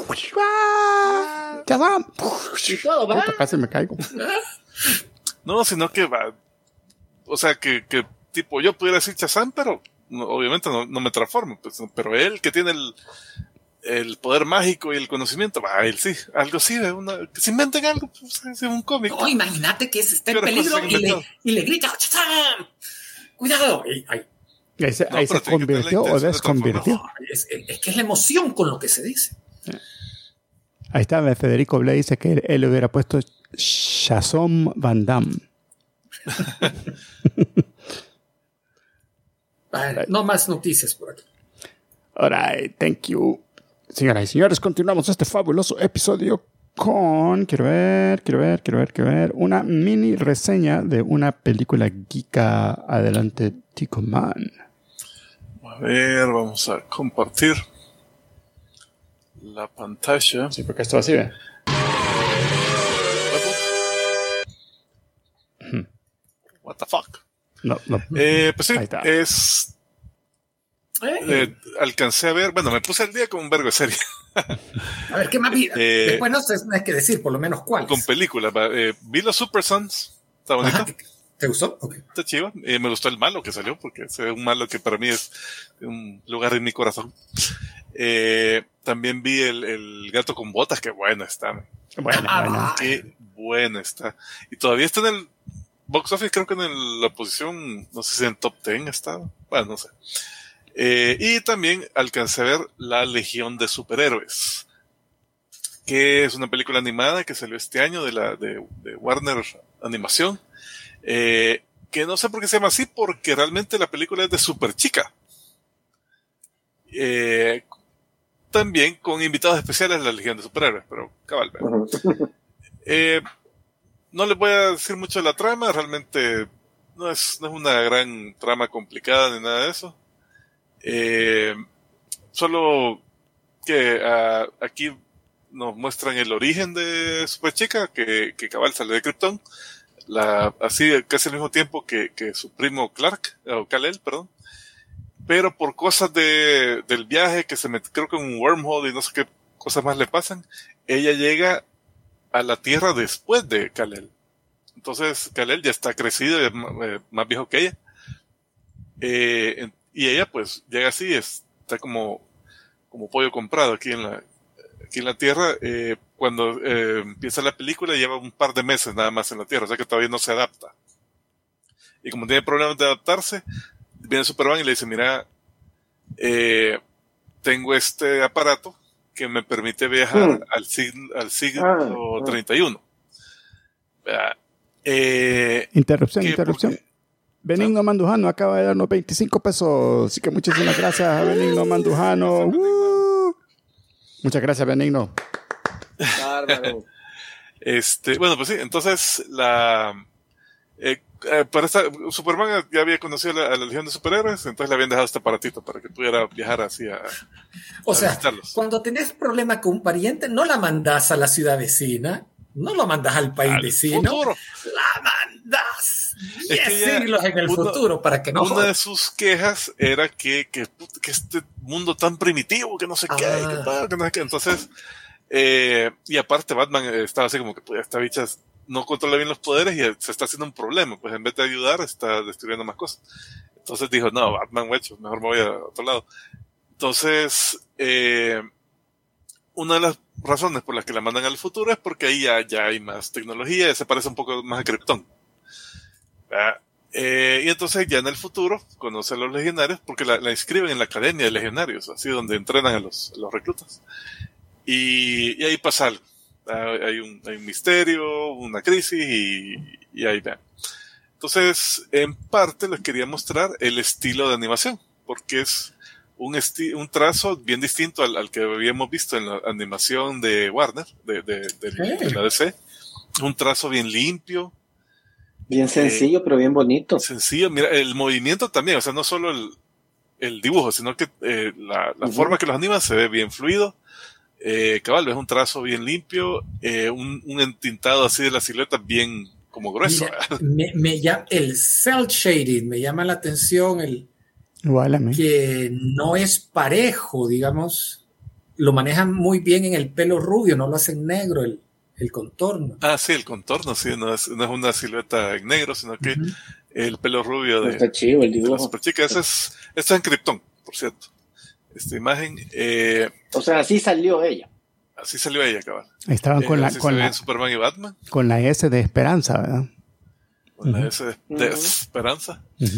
Shazam. Y todo, ¿verdad? Puta, casi me caigo. No, sino que va... O sea, que, que tipo, yo pudiera decir Shazam, pero no, obviamente no, no me transformo. Pues, pero él que tiene el... el poder mágico y el conocimiento, va, él sí, algo sí, una, que se inventen algo, pues, es un cómic. No, imagínate que ese está en peligro y le, y le grita, ¡Shazam! ¡Cuidado! Y, ay, ahí se, no, ahí se convirtió o desconvirtió. No, es, es que es la emoción con lo que se dice. Ahí está, Federico Blay dice que él, él hubiera puesto Shazam Van Damme. Vale, no más noticias por aquí. All right, thank you. Señoras y señores, continuamos este fabuloso episodio con, quiero ver, quiero ver, quiero ver, quiero ver, una mini reseña de una película geeka. Adelante, Tico Man. A ver, vamos a compartir la pantalla. Sí, porque esto así, ¿ve? What the fuck. No, no. Eh, pues sí, Ahí está. es... Eh, alcancé a ver, bueno, me puse al día con un vergo de serie. A ver, ¿qué más vi? Eh, Después no sé, no hay que decir, por lo menos cuál. Con películas. Eh, vi los Super Sons. Está bonito. Ajá, ¿te gustó? Okay. Está chido. Eh, me gustó el malo que salió, porque es un malo que para mí es un lugar en mi corazón. Eh, también vi el, el gato con botas, que bueno está. Bueno, Ah, bueno. Qué bueno está. Y todavía está en el box office, creo que en el, la posición, no sé si en top diez está. Bueno, no sé. Eh, y también alcancé a ver La Legión de Superhéroes, que es una película animada que salió este año de la de, de Warner Animación, eh, que no sé por qué se llama así, porque realmente la película es de Super Chica. Eh, también con invitados especiales de La Legión de Superhéroes, pero cabal. Eh, no les voy a decir mucho de la trama, realmente no es, no es una gran trama complicada ni nada de eso. Eh, solo que uh, aquí nos muestran el origen de Superchica, que, que cabal sale de Krypton, la, así casi al mismo tiempo que, que su primo Clark, o Kal-El, perdón, pero por cosas de, del viaje que se mete, creo que en un wormhole y no sé qué cosas más le pasan, ella llega a la Tierra después de Kal-El. Entonces Kal-El ya está crecido, es más, eh, más viejo que ella. Eh, Y ella pues llega así, está como, como pollo comprado aquí en la, aquí en la Tierra. Eh, cuando eh, empieza la película lleva un par de meses nada más en la Tierra, o sea que todavía no se adapta. Y como tiene problemas de adaptarse, viene Superman y le dice, mira, eh, tengo este aparato que me permite viajar mm. al siglo, al siglo ah, treinta y uno. Eh, interrupción, interrupción. Porque, Benigno Mandujano acaba de darnos veinticinco pesos. Así que muchísimas gracias a Benigno Mandujano. Uh. Muchas gracias, Benigno. Bárbaro. Este, bueno, pues sí, entonces la eh, eh, para esta, Superman ya había conocido a la, a la Legión de Superhéroes, entonces le habían dejado este aparatito para que pudiera viajar así a, o a sea, visitarlos. Cuando tenés problema con un pariente, no la mandás a la ciudad vecina, no lo mandás al país al vecino, futuro. la mandás Es y que ella- decirlos en el uno- futuro para que no Una jodan. de sus quejas era que, que, puta, que este mundo tan primitivo, que no sé qué, Ah. que, tal, que no sé qué. Entonces, eh, y aparte Batman estaba así como que pues, esta bicha no controla bien los poderes y se está haciendo un problema. Pues en vez de ayudar, está destruyendo más cosas. Entonces dijo, no, Batman, huecho, mejor me voy a otro lado. Entonces, eh, una de las razones por las que la mandan al futuro es porque ahí ya, ya hay más tecnología, ya se parece un poco más a Krypton. ¿Verdad? Eh, y entonces ya en el futuro conoce a los legionarios porque la, la inscriben en la academia de legionarios, así donde entrenan a los, a los reclutas. Y, y ahí pasa algo. Ah, hay, un, hay un misterio, una crisis y, y ahí vean. Entonces, en parte les quería mostrar el estilo de animación, porque es un, esti- un trazo bien distinto al, al que habíamos visto en la animación de Warner, de, de, de, de la D C. Un trazo bien limpio, Bien sencillo, pero bien bonito. sencillo. Mira, el movimiento también, o sea, no solo el, el dibujo, sino que eh, la, la Ujú. forma que los animan se ve bien fluido. Eh, cabal, es un trazo bien limpio, eh, un, un entintado así de la silueta bien como grueso. Mira, me, me llama, el cel shading me llama la atención, el Igual a mí. que no es parejo, digamos, lo manejan muy bien en el pelo rubio, no lo hacen negro el, el contorno. Ah, sí, el contorno, sí, no es, no es una silueta en negro, sino que Ujú. el pelo rubio de, Está chido el de la dibujo. superchica. Ese es, esto es en Krypton, por cierto. Esta imagen, eh, O sea, así salió ella. así salió ella, cabal. Ahí estaban Eh, con, la, así se con, ve la, en Superman y Batman, con la S de esperanza, ¿verdad? con la Ujú. S de, de Ujú. esperanza. Ujú.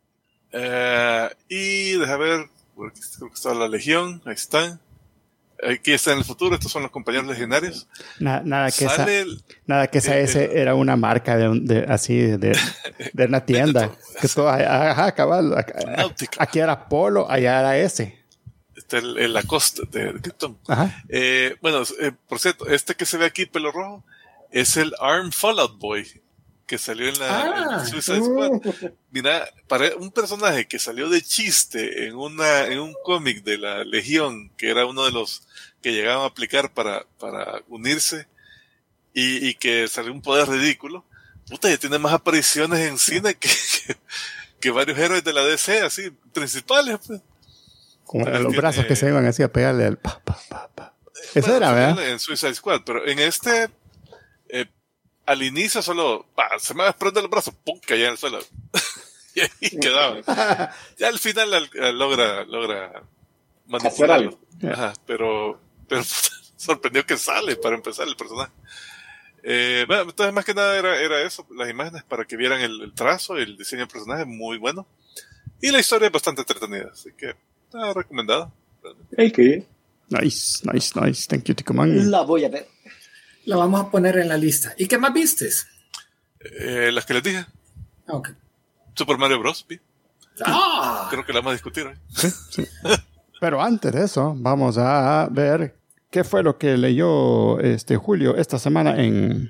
Eh, y deja ver, por aquí creo que está la Legión, ahí están. Aquí está en el futuro, estos son los compañeros legionarios. Na- nada, que esa, Sale el, nada que esa el- S el- era una marca de, un- de así de, de una tienda. Que todo, ajá, cabal. Acá- Náutica. Aquí era Polo, allá era S. está el, el Lacoste de, de Krypton. Ajá. Eh, bueno, eh, por cierto, este que se ve aquí, pelo rojo, es el Arm Fallout Boy, que salió en la Ah. en Suicide Squad. Mira, para un personaje que salió de chiste en una en un cómic de la Legión, que era uno de los que llegaban a aplicar para, para unirse, y, y que salió un poder ridículo, puta, ya tiene más apariciones en cine que, que, que varios héroes de la D C, así, principales, pues. Como También los tiene- brazos que se iban así a pegarle al pa, pa, pa, pa. Eso Bueno, era, salió ¿verdad? en Suicide Squad, pero en este, eh, al inicio solo, pa, se me va a desprender los brazos, pum, caía en el suelo. Y ahí quedaba. Ya al final al- al logra, logra manipularlo. Ajá, pero, pero sorprendió que sale para empezar el personaje. Eh, bueno, entonces más que nada era, era eso, las imágenes para que vieran el, el trazo y el diseño del personaje, muy bueno. Y la historia es bastante entretenida, así que está recomendada. Ay, qué bien. Nice, nice, nice. Thank you, Ticoman. La voy a ver. La vamos a poner en la lista. ¿Y qué más vistes? Eh, las que les dije, Ok. Super Mario Bros. Vi. ¡Ah! Creo que la vamos a discutir hoy. Sí, sí. Pero antes de eso, vamos a ver qué fue lo que leyó este Julio esta semana en...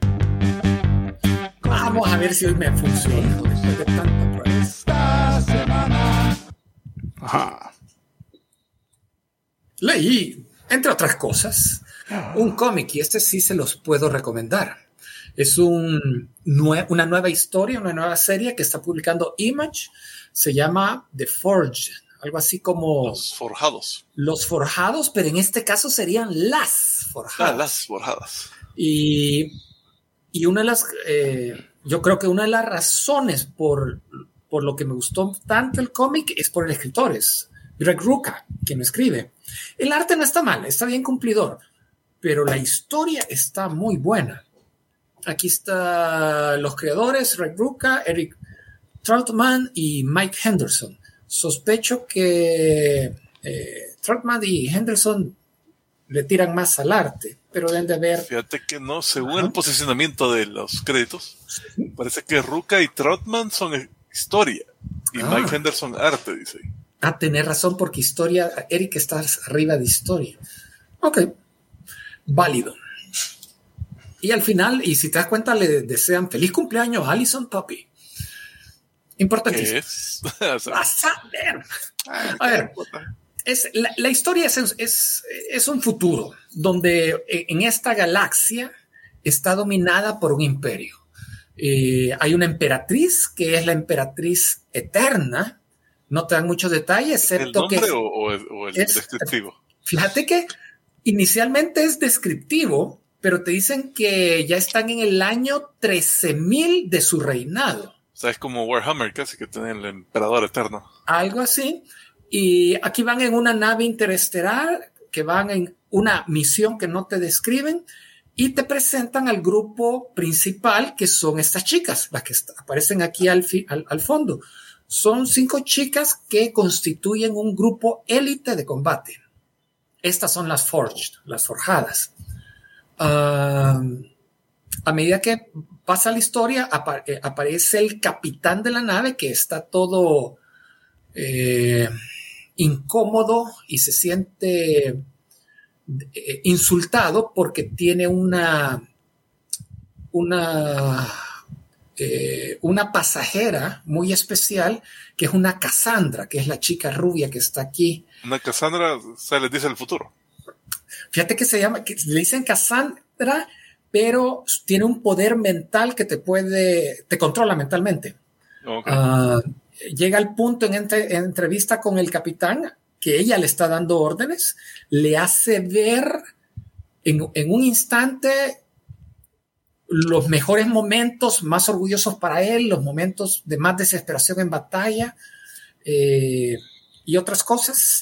Vamos a ver si hoy me funciona después de tanta prueba. Esta semana. Ajá. Leí, entre otras cosas, un cómic, y este sí se los puedo recomendar. Es un nue- una nueva historia, una nueva serie que está publicando Image. Se llama The Forge, algo así como Los forjados. Los Forjados, pero en este caso serían Las Forjadas. Ah, las forjadas. Y, y una de las, eh, yo creo que una de las razones por, por lo que me gustó tanto el cómic es por el escritor, es Greg Rucka, quien lo escribe. El arte no está mal, está bien cumplidor, pero la historia está muy buena. Aquí están los creadores, Greg Rucka, Eric Troutman y Mike Henderson. Sospecho que eh, Troutman y Henderson le tiran más al arte, pero deben de haber... Fíjate que no, según Ajá. el posicionamiento de los créditos, parece que Ruka y Trotman son historia y Ah. Mike Henderson arte, dice. A tener razón, porque historia, Eric está arriba de historia. Ok, válido. Y al final, y si te das cuenta, le desean feliz cumpleaños a Alison Puppy. Importantísimo. ¿Qué es? O sea, Vas a ver. A ver, es, la, la historia es, es, es un futuro donde en esta galaxia está dominada por un imperio. Eh, hay una emperatriz, que es la emperatriz eterna. No te dan muchos detalles, excepto ¿El nombre que... o, o el, o el es, descriptivo? Fíjate que inicialmente es descriptivo, pero te dicen que ya están en el año trece mil de su reinado. O sea, es como Warhammer, casi que tiene el emperador eterno. Algo así. Y aquí van en una nave interestelar, que van en una misión que no te describen, y te presentan al grupo principal, que son estas chicas, las que aparecen aquí al, fi, al, al fondo. Son cinco chicas que constituyen un grupo élite de combate. Estas son las Forged, las forjadas. Uh, a medida que pasa la historia, apa- eh, aparece el capitán de la nave, que está todo eh, incómodo y se siente eh, insultado porque tiene una una eh, una pasajera muy especial, que es una Cassandra, que es la chica rubia que está aquí. Una Cassandra, se les dice el futuro. Fíjate que se llama, que le dicen Cassandra, pero tiene un poder mental que te puede, te controla mentalmente. Okay. Uh, llega al punto en, entre, en entrevista con el capitán que ella le está dando órdenes, le hace ver en, en un instante los mejores momentos más orgullosos para él, los momentos de más desesperación en batalla eh, y otras cosas.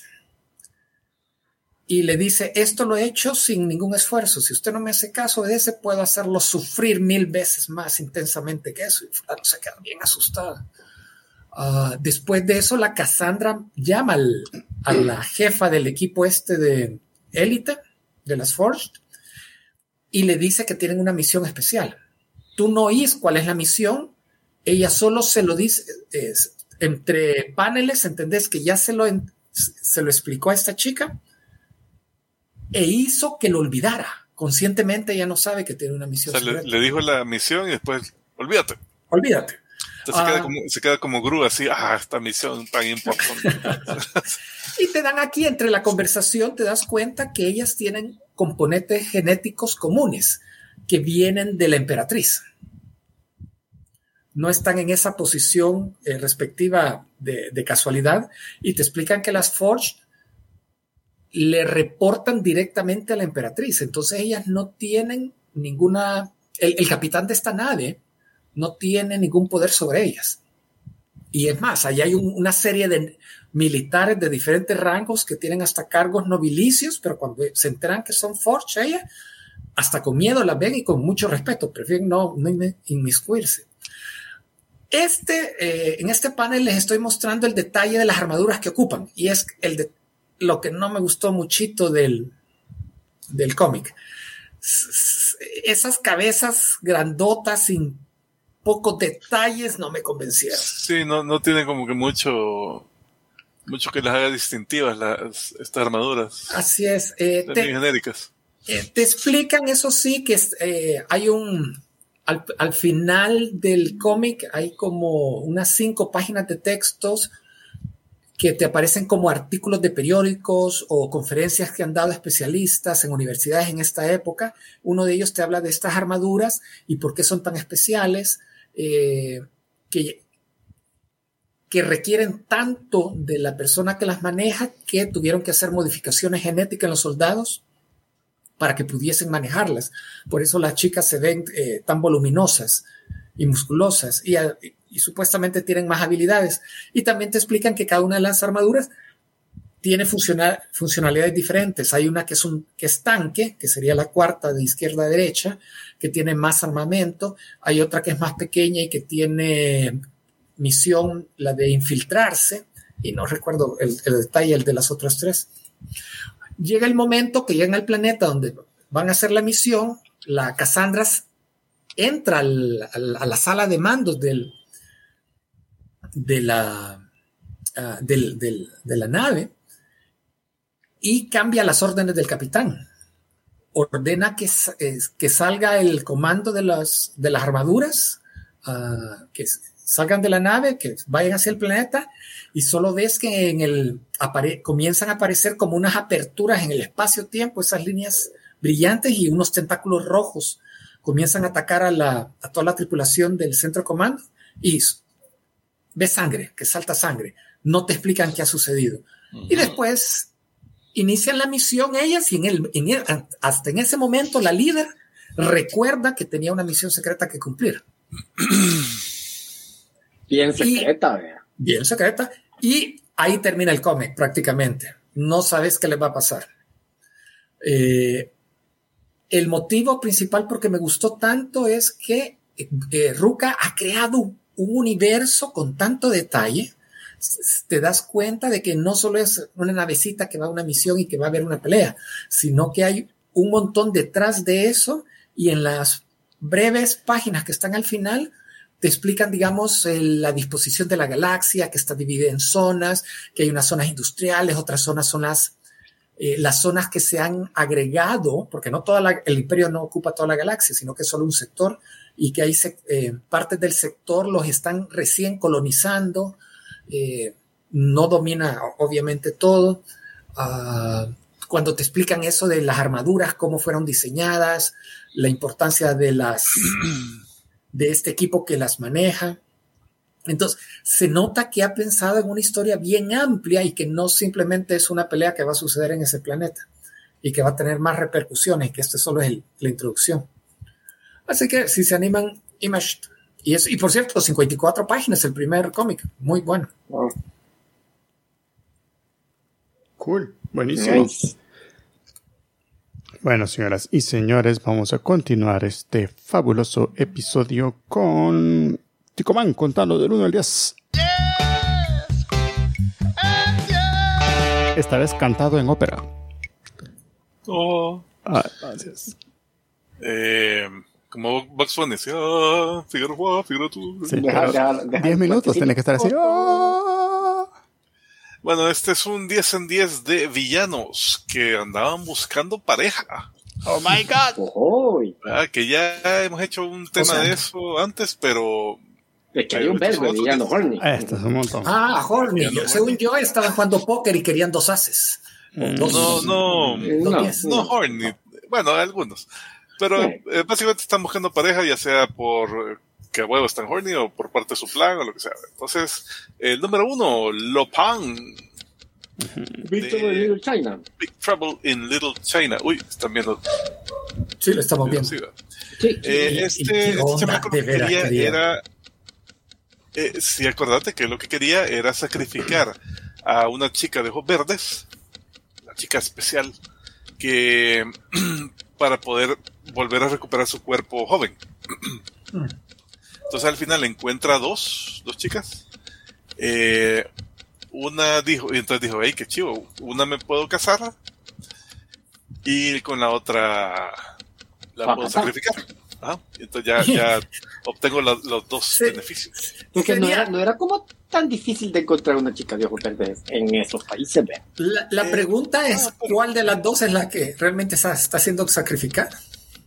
Y le dice, esto lo he hecho sin ningún esfuerzo. Si usted no me hace caso de ese, puedo hacerlo sufrir mil veces más intensamente que eso. Y fulano se queda bien asustada. Uh, después de eso, la Cassandra llama al, a la jefa del equipo este de élite, de las Forged, y le dice que tienen una misión especial. Tú no oís cuál es la misión. Ella solo se lo dice. Es, entre paneles, entendés que ya se lo, se lo explicó a esta chica, e hizo que lo olvidara. Conscientemente ella no sabe que tiene una misión. O sea, le, le dijo la misión y después, olvídate. Olvídate. Entonces uh, se, queda como, se queda como grúa así, ah, esta misión tan importante. Y te dan aquí, entre la conversación, te das cuenta que ellas tienen componentes genéticos comunes que vienen de la emperatriz. No están en esa posición eh, respectiva de, de casualidad, y te explican que las Forged le reportan directamente a la emperatriz. Entonces ellas no tienen ninguna... El, el capitán de esta nave no tiene ningún poder sobre ellas. Y es más, ahí hay un, una serie de militares de diferentes rangos que tienen hasta cargos nobilicios, pero cuando se enteran que son Forged, ellas hasta con miedo las ven y con mucho respeto, prefieren no, no inmiscuirse. Este, eh, en este panel les estoy mostrando el detalle de las armaduras que ocupan, y es el de lo que no me gustó muchito del, del cómic. Esas cabezas grandotas sin pocos detalles no me convencieron. Sí, no, no tiene como que mucho mucho que las haga distintivas las, estas armaduras. Así es. Eh, Son te, muy genéricas. Eh, te explican, eso sí, que eh, hay un... Al, al final del cómic hay como unas cinco páginas de textos que te aparecen como artículos de periódicos o conferencias que han dado especialistas en universidades en esta época. Uno de ellos te habla de estas armaduras y por qué son tan especiales, eh, que, que requieren tanto de la persona que las maneja que tuvieron que hacer modificaciones genéticas en los soldados para que pudiesen manejarlas. Por eso las chicas se ven eh, tan voluminosas y musculosas y, y, y supuestamente tienen más habilidades. Y también te explican que cada una de las armaduras tiene funcional, funcionalidades diferentes. Hay una que es, un, que es tanque, que sería la cuarta de izquierda a derecha, que tiene más armamento. Hay otra que es más pequeña y que tiene misión, la de infiltrarse, y no recuerdo el, el detalle, el de las otras tres. Llega el momento que llegan al planeta donde van a hacer la misión. La Cassandra entra al, al, a la sala de mandos del, de, la, uh, del, del, de la nave y cambia las órdenes del capitán. Ordena que, que salga el comando de las, de las armaduras, uh, que salgan de la nave, que vayan hacia el planeta, y solo ves que en el apare- comienzan a aparecer como unas aperturas en el espacio-tiempo, esas líneas brillantes y unos tentáculos rojos comienzan a atacar a, la, a toda la tripulación del centro de comando y ves sangre, que salta sangre. No te explican qué ha sucedido. Uh-huh. Y después inician la misión ellas y en el, en el, hasta en ese momento la líder recuerda que tenía una misión secreta que cumplir. Bien secreta, ¿verdad? Bien secreta. Y ahí termina el cómic prácticamente. No sabes qué les va a pasar. Eh, el motivo principal por que me gustó tanto es que eh, Rucka ha creado un universo con tanto detalle. Te das cuenta de que no solo es una navecita que va a una misión y que va a haber una pelea, sino que hay un montón detrás de eso, y en las breves páginas que están al final te explican, digamos, el, la disposición de la galaxia, que está dividida en zonas, que hay unas zonas industriales, otras zonas son las, eh, las zonas que se han agregado, porque no toda la, el imperio no ocupa toda la galaxia, sino que es solo un sector, y que hay eh, partes del sector los están recién colonizando. Eh, no domina obviamente todo. Uh, cuando te explican eso de las armaduras, cómo fueron diseñadas, la importancia de las de este equipo que las maneja, entonces se nota que ha pensado en una historia bien amplia y que no simplemente es una pelea que va a suceder en ese planeta y que va a tener más repercusiones, que esto solo es el, la introducción. Así que si se animan, Image. Y, es, y por cierto, cincuenta y cuatro páginas, el primer cómic. Muy bueno. Wow. Cool. Buenísimo. Nice. Bueno, señoras y señores, vamos a continuar este fabuloso episodio con Ticoman contando del uno al diez. Yes. Yes. Esta vez cantado en ópera. Oh. Ah, gracias. Eh... Como Bugs Bunny, ¿sí? Ah, Figaro, Figaro tú. Sí, diez minutos tiene que estar así. Oh. Bueno, este es un diez en diez de villanos que andaban buscando pareja. Oh my God. Oh, ah, que ya hemos hecho un tema o sea, de eso antes, pero... Es que hay un verbo de villano horny. Esto es un montón. Ah, horny. Yo, según yo, estaban jugando póker y querían dos ases. Mm. Dos, no, no, no, no, no horny. Bueno, algunos. Pero sí. eh, básicamente están buscando pareja, ya sea por que a huevo están horny o por parte de su plan o lo que sea. Entonces, el número uno, Lo Pan. Big Trouble in Little China. Big Trouble in Little China. Uy, están viendo. Sí, lo estamos viendo. Sí, sí. Eh, este este chamaco lo que quería, quería era... Eh, sí, acordate que lo que quería era sacrificar a una chica de ojos verdes, la chica especial, que para poder volver a recuperar su cuerpo joven. Entonces al final encuentra dos, dos chicas. Eh, una dijo, y entonces dijo, hey, qué chivo, una me puedo casar y con la otra la ah, puedo sacrificar. Ajá. Entonces ya, ya obtengo la, los dos sí. beneficios. Porque no era, no era como tan difícil de encontrar una chica de ojos verdes en esos países. La, la eh, pregunta es, no, pero... ¿cuál de las dos es la que realmente está, está siendo sacrificada?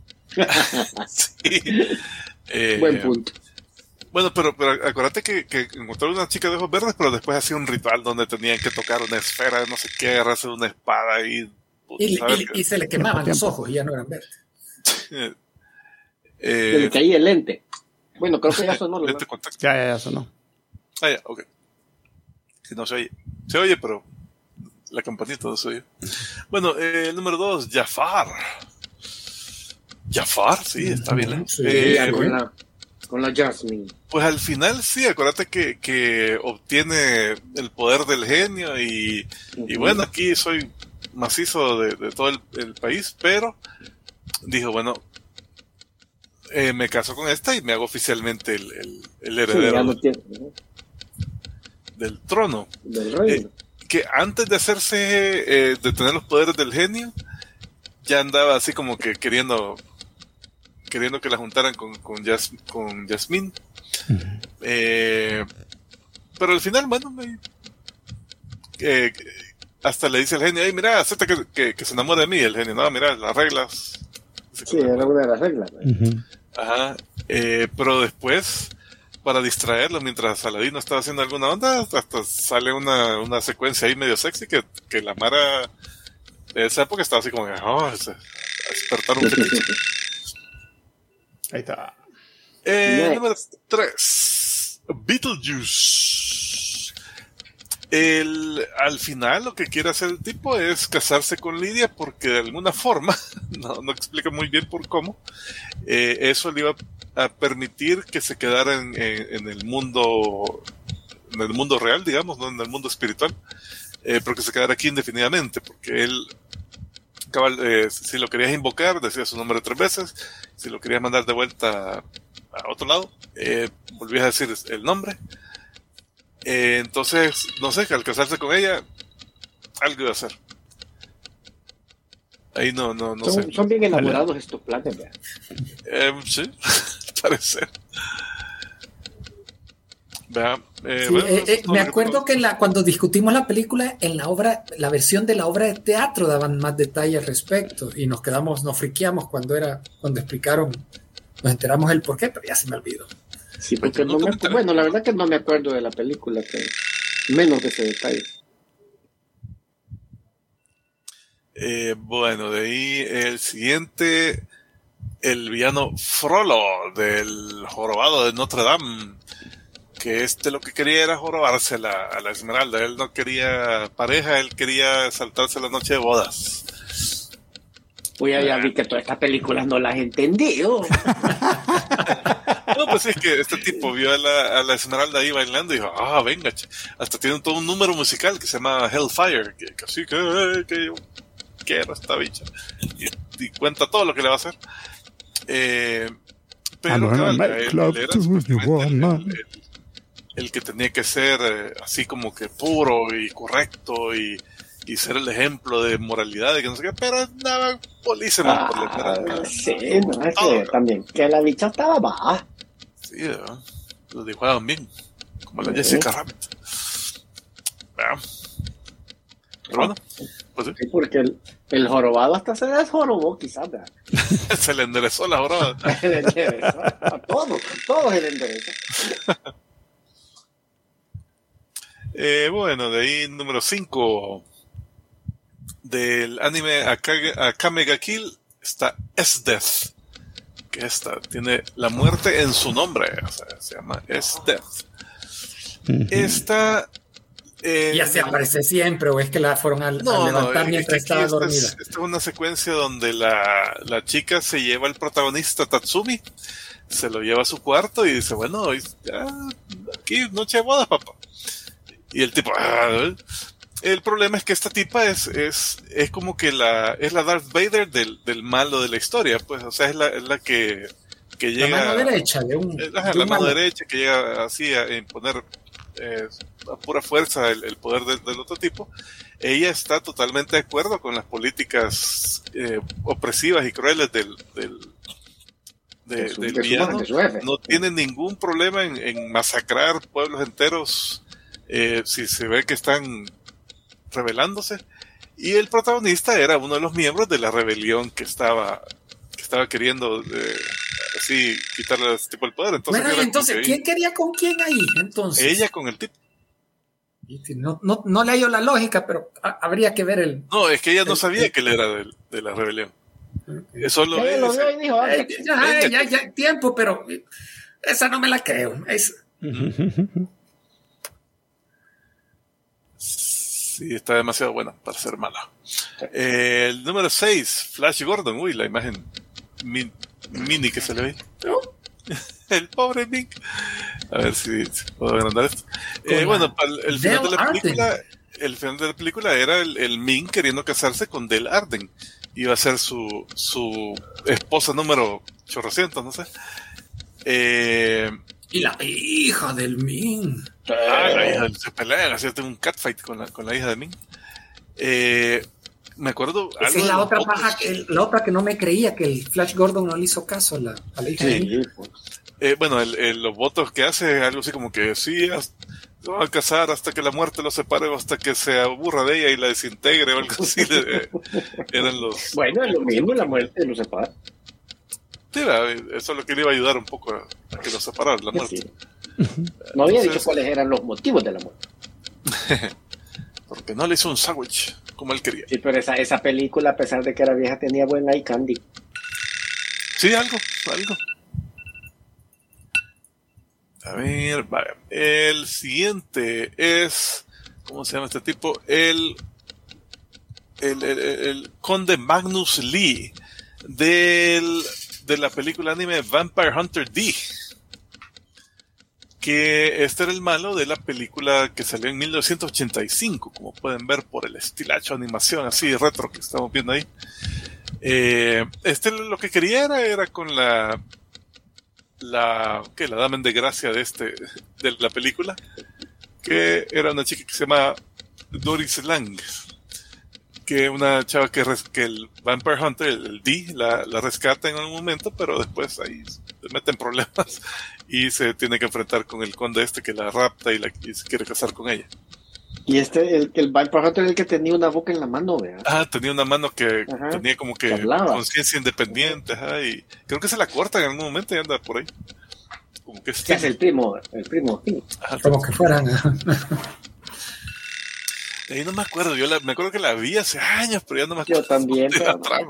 Sí. Eh, Buen punto. Bueno, pero, pero acuérdate que, que encontraron una chica de ojos verdes, pero después hacía un ritual donde tenían que tocar una esfera, no sé qué, agarrarse una espada y... Y, y, y se le quemaban los ojos y ya no eran verdes. Eh, se le caía el lente. Bueno, creo que ya sonó. Lente contacto. Ya, ya, ya sonó. Ah, ya, ok. Si no se oye. Se oye, pero la campanita no se oye. Bueno, eh, el número dos, Jafar. Jafar, sí, está bien. ¿eh? Sí, eh, con, la, con la Jasmine. Pues al final sí, acuérdate que, que obtiene el poder del genio y, uh-huh. y bueno, aquí soy macizo de, de todo el, el país, pero dijo, bueno, eh, me caso con esta y me hago oficialmente el, el, el heredero sí, no tiene, ¿no? del trono. Del reino. Eh, que antes de hacerse, eh, de tener los poderes del genio, ya andaba así como que queriendo... queriendo que la juntaran con, con, Jas, con Jasmine. Uh-huh. Eh, pero al final, bueno, me, eh, hasta le dice al genio, hey, mira, acepta que, que, que se enamore de mí. El genio, no, mira, las reglas. Sí, era una de las reglas. Uh-huh. Ajá. Eh, pero después, para distraerlo, mientras Aladino estaba haciendo alguna onda, hasta sale una, una secuencia ahí medio sexy que, que la Mara de esa época estaba así como, oh, a despertar un fetiche. Ahí está. Eh, número tres. Beetlejuice. El, al final lo que quiere hacer el tipo es casarse con Lidia porque de alguna forma, no, no explica muy bien por cómo, eh, eso le iba a permitir que se quedara en, en, en el mundo, en el mundo real, digamos, no en el mundo espiritual, eh, pero que se quedara aquí indefinidamente, porque él, cabal, eh, si lo querías invocar, decía su nombre tres veces, si lo querías mandar de vuelta a otro lado, eh, volvías a decir el nombre. Eh, entonces, no sé, al casarse con ella, algo iba a hacer. Ahí no, no, no son, sé. Son bien elaborados vale. estos planes, ¿verdad? Eh, sí, parece. Vea, eh, sí, bueno, eh, eh, me acuerdo que, que la, cuando discutimos la película, en la obra, la versión de la obra de teatro daban más detalles al respecto y nos quedamos, nos friqueamos cuando era, cuando explicaron, nos enteramos el porqué, pero ya se me olvidó. Sí, porque no me, bueno, la verdad que no me acuerdo de la película, que menos de ese detalle. Eh, bueno, de ahí el siguiente, el villano Frollo del jorobado de Notre Dame, que este lo que quería era jorobarse a la, a la Esmeralda. Él no quería pareja, él quería saltarse la noche de bodas. Pues ya, ya vi que todas estas películas no las he entendido. No, pues es que este tipo vio a la, a la Esmeralda ahí bailando y dijo, ah, venga, che. Hasta tiene todo un número musical que se llama Hellfire, que casi que, que yo quiero esta bicha. Y, y cuenta todo lo que le va a hacer. Eh, pero cabal, él, él era supuestamente el, el, el que tenía que ser eh, así como que puro y correcto y, y ser el ejemplo de moralidad y que no sé qué, pero nada, polísimo. Ah, sí, no, es que también, que la bicha estaba baja. Sí, ¿eh? Lo dibujaban bien, como la sí. Jessica Rabbit. ¿verdad? Pero bueno, pues sí. Sí, porque el, el jorobado hasta se desjorobó, quizás, ¿verdad? Se le enderezó la jorobada. Se le enderezó. A todo, todo se le enderezó. eh, bueno, de ahí número cinco del anime Akage, Akame ga Kill está S-Death. Que esta tiene la muerte en su nombre, o sea, se llama S-Death. Uh-huh. Esta eh, ya se aparece siempre o es que la fueron a, no, a levantar no, mientras es estaba esta dormida. Es, esta es una secuencia donde la, la chica se lleva al protagonista Tatsumi, se lo lleva a su cuarto y dice, bueno, ya, aquí noche de bodas, papá. Y el tipo, ah, el problema es que esta tipa es, es, es como que la, es la Darth Vader del, del malo de la historia, pues, o sea, es la, es la que, que llega. La mano derecha de un. Es la, de la un mano malo. derecha que llega así a imponer eh, a pura fuerza el, el poder de, del otro tipo. Ella está totalmente de acuerdo con las políticas eh, opresivas y crueles del, del, de, de su, del de villano. Su, de su no tiene ningún problema en, en masacrar pueblos enteros eh, si se ve que están rebelándose, y el protagonista era uno de los miembros de la rebelión que estaba que estaba queriendo eh, así quitarle a ese tipo el poder. Entonces, bueno, entonces ¿quién quería con quién ahí? Entonces ella con el tipo. No, no, no le hallo la lógica, pero a, habría que ver el. No, es que ella no el, sabía el, que él era de, de la rebelión. Eso lo ve. Lo vio y dijo, eh, ya, ya, ya, ya, tiempo, pero esa no me la creo. Es... Sí, está demasiado buena para ser mala. Eh, el número seis, Flash Gordon. Uy, la imagen min, mini que se le ve. El pobre Mink. A ver si, si puedo agrandar esto. Eh, bueno, el, el final de la película, Arden. el final de la película era el, el Mink queriendo casarse con Del Arden. Iba a ser su, su esposa número ochocientos, no sé. Eh, y la hija del Mink. Ah, la hija, se pelean, así un catfight con la, con la hija de Ming. Eh, me acuerdo. Esa algo es la otra, votos, paja, que, la otra que no me creía, que el Flash Gordon no le hizo caso a la, a la hija sí, de Ming. Pues. Eh, bueno, el, el, los votos que hace, algo así como que sí, se van a casar hasta que la muerte los separe o hasta que se aburra de ella y la desintegre o algo así. eh, eran los. Bueno, es lo mismo, la muerte los separa. Sí, eso es lo que le iba a ayudar un poco a, a que los separara, la muerte. Sí. No había Entonces, dicho cuáles eran los motivos de la muerte. Porque no le hizo un sándwich como él quería. Sí, pero esa, esa película, a pesar de que era vieja, tenía buen eye candy. Sí, algo, algo. A ver, vaya. El siguiente es, ¿cómo se llama este tipo? El, el, el, el, el Conde Magnus Lee del, de la película anime Vampire Hunter D. Que este era el malo de la película que salió en mil novecientos ochenta y cinco, como pueden ver por el estilacho de animación así retro que estamos viendo ahí. Eh, este lo que quería era, era con la la ¿qué? La dama de gracia de este de la película, que era una chica que se llama Doris Lang, que una chava que, res, que el Vampire Hunter, el, el D, la, la rescata en algún momento, pero después ahí se mete en problemas y se tiene que enfrentar con el conde este que la rapta y, la, y se quiere casar con ella. Y este, el, el Vampire Hunter era el que tenía una boca en la mano, ¿verdad? Ah, tenía una mano que ajá, tenía como que conciencia independiente, ajá, y creo que se la corta en algún momento y anda por ahí. Como que es, ¿qué es el primo? El primo, sí. Ajá, como que fueran. De ahí no me acuerdo, yo la, me acuerdo que la vi hace años, pero ya no me acuerdo. Yo también, de pero la no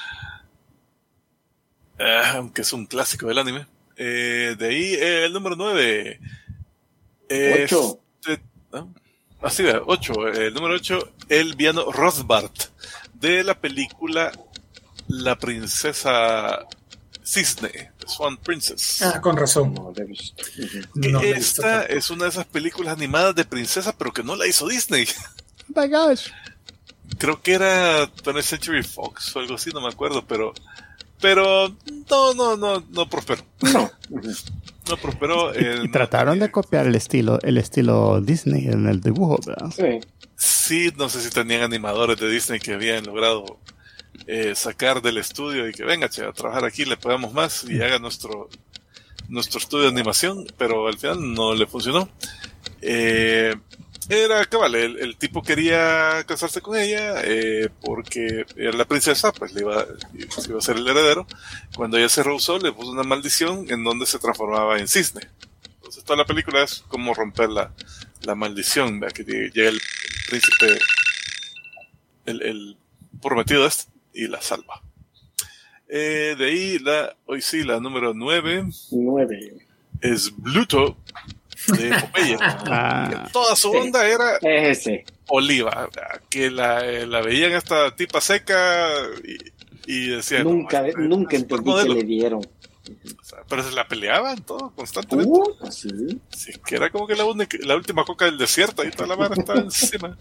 ah, aunque es un clásico del anime. Eh, de ahí eh, el número nueve. ocho. Este, ¿no? Así de ocho. El número ocho, el villano Rothbart de la película La Princesa Cisne, The Swan Princess. Ah, con razón. No, de visto. Que No, esta es una de esas películas animadas de princesa, pero que no la hizo Disney. Oh my gosh. Creo que era twentieth Century Fox o algo así, no me acuerdo, pero pero no, no, no, no prosperó. No. No prosperó. Y, y trataron de copiar el estilo, el estilo Disney en el dibujo, ¿verdad? Sí. Sí, no sé si tenían animadores de Disney que habían logrado eh, sacar del estudio y que venga, che, a trabajar aquí, le pagamos más y haga nuestro nuestro estudio de animación, pero al final no le funcionó. Eh, era cabal, el, el tipo quería casarse con ella eh, porque era la princesa, pues le iba, iba a ser el heredero. Cuando ella se rehusó, le puso una maldición en donde se transformaba en cisne. Entonces toda la película es como romper la, la maldición, ¿verdad? Que llega el príncipe, el, el prometido este, y la salva. Eh, de ahí, la, hoy sí, la número nueve. Nueve. Es Bluto de Popeye. Ah. Toda su onda era Ese. oliva, que la, la veían esta tipa seca y, y decían Nunca, no, nunca entendí que le dieron. O sea, pero se la peleaban todo constantemente. Uh, sí. Sí, que era como que la, única, la última coca del desierto y toda la mano estaba encima.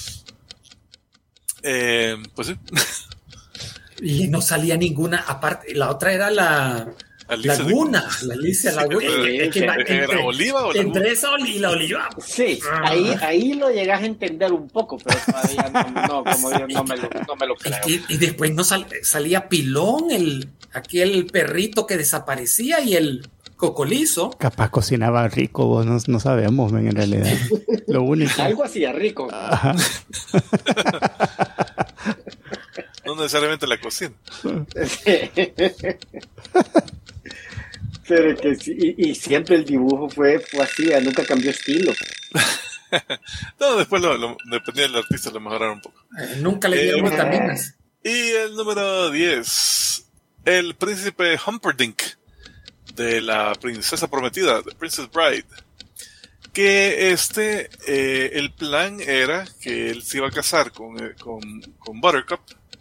Eh, pues sí. Y no salía ninguna, aparte, la otra era la Alicia Laguna, de... la Alicia sí, Laguna. Era, Es que era, entre, ¿era oliva o laguna? Entre esa y la oliva. Sí, ahí, ahí lo llegas a entender un poco, pero todavía no, no como yo no me lo, no me lo creo. Y, y después no sal, salía Pilón, el, aquel perrito que desaparecía, y el cocolizo. Capaz cocinaba rico, vos no, no sabemos, en realidad. Lo único. Algo hacía rico. Ajá. No necesariamente la cocina. Pero que sí, y, y siempre el dibujo fue, fue así, nunca cambió estilo. No, después lo, lo, dependía del artista, lo mejoraron un poco. Eh, nunca le dieron Eh, vitaminas. Y el número diez, el príncipe Humperdinck de la princesa prometida, The Princess Bride. Que este, eh, el plan era que él se iba a casar con, eh, con, con Buttercup,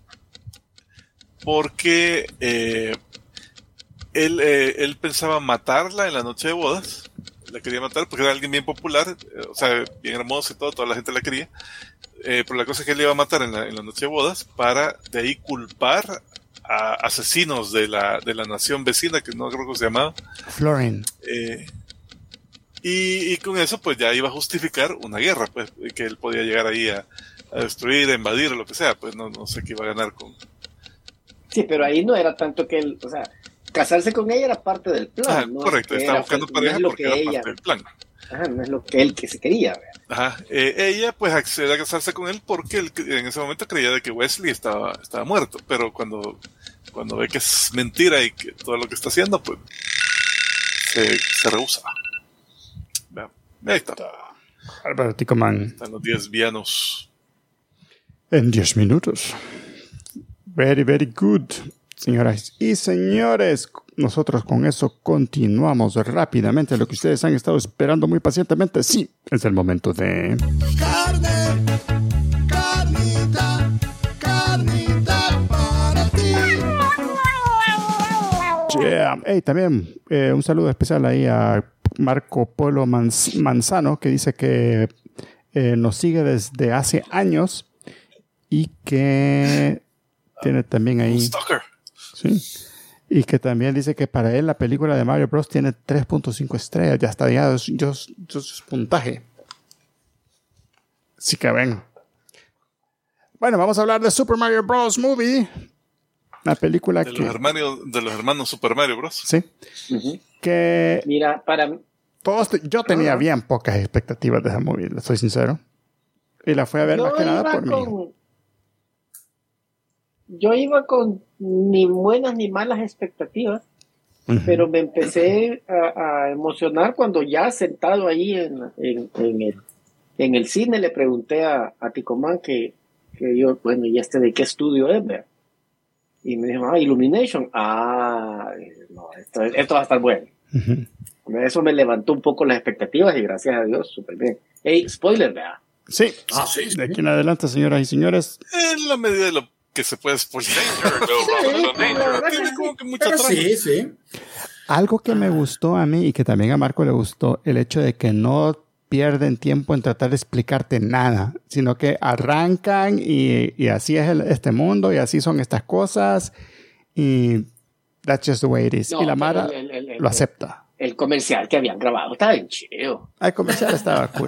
porque eh, él, eh, él pensaba matarla en la noche de bodas. La quería matar porque era alguien bien popular, eh, o sea, bien hermoso y todo, toda la gente la quería. Eh, pero la cosa es que él iba a matar en la, en la noche de bodas para de ahí culpar a asesinos de la, de la nación vecina, que no creo que se llamaba. Florin. Eh, y, y con eso pues ya iba a justificar una guerra, pues, que él podía llegar ahí a, a destruir, a invadir, o lo que sea, pues no, no sé qué iba a ganar con... Sí, pero ahí no era tanto que él, o sea, casarse con ella era parte del plan. Ah, ¿no? correcto, Que estaba era, buscando no pareja es lo porque que era ella, parte del plan. ajá, no es lo que él que se quería, ¿verdad? Ajá, eh, ella pues accede a casarse con él porque él en ese momento creía de que Wesley estaba, estaba muerto, pero cuando, cuando ve que es mentira y que todo lo que está haciendo, pues se, se rehúsa. Vean, ahí está. Albertico Man. Están los diez villanos. En diez minutos. Very, very good. Señoras y señores, nosotros con eso continuamos rápidamente. Lo que ustedes han estado esperando muy pacientemente, sí, es el momento de... Carne, carnita, carnita para ti. Yeah. Hey, también eh, un saludo especial ahí a Marco Polo Manz- Manzano, que dice que eh, nos sigue desde hace años y que tiene también ahí... Stalker. Sí. Y que también dice que para él la película de Mario Bros. Tiene tres punto cinco estrellas. Ya está, ya es, ya es, ya es puntaje. Así que ven. Bueno, vamos a hablar de Super Mario Bros. Movie. Una película De que... los, hermanos, de los hermanos Super Mario Bros. Sí. Ujú. Que... Mira, para Todos, yo tenía Ah. bien pocas expectativas de esa movie, le soy sincero. Y la fui a ver yo más que nada iba por mí. con, yo iba con ni buenas ni malas expectativas, Ujú. pero me empecé a, a emocionar cuando ya sentado ahí en, en, en el, en el cine le pregunté a, a Ticomán que, que yo, bueno, ¿y este de qué estudio es? ¿Verdad? Y me dijo, ah, Illumination. Ah, no, esto, esto va a estar bueno. Ujú. Eso me levantó un poco las expectativas y gracias a Dios, súper bien. Ey, spoiler, ¿verdad? Sí. Ah, sí, sí. De aquí en adelante, señoras y señores. En la medida de lo que se puede spoiler. Tiene como que mucha Pero trama. sí, sí. Algo que me gustó a mí y que también a Marco le gustó, el hecho de que no pierden tiempo en tratar de explicarte nada, sino que arrancan y, y así es el- este mundo y así son estas cosas y that's just the way it is. No, y la pero Mara el- el- el- lo acepta. El comercial que habían grabado estaba bien chido. El comercial estaba cool.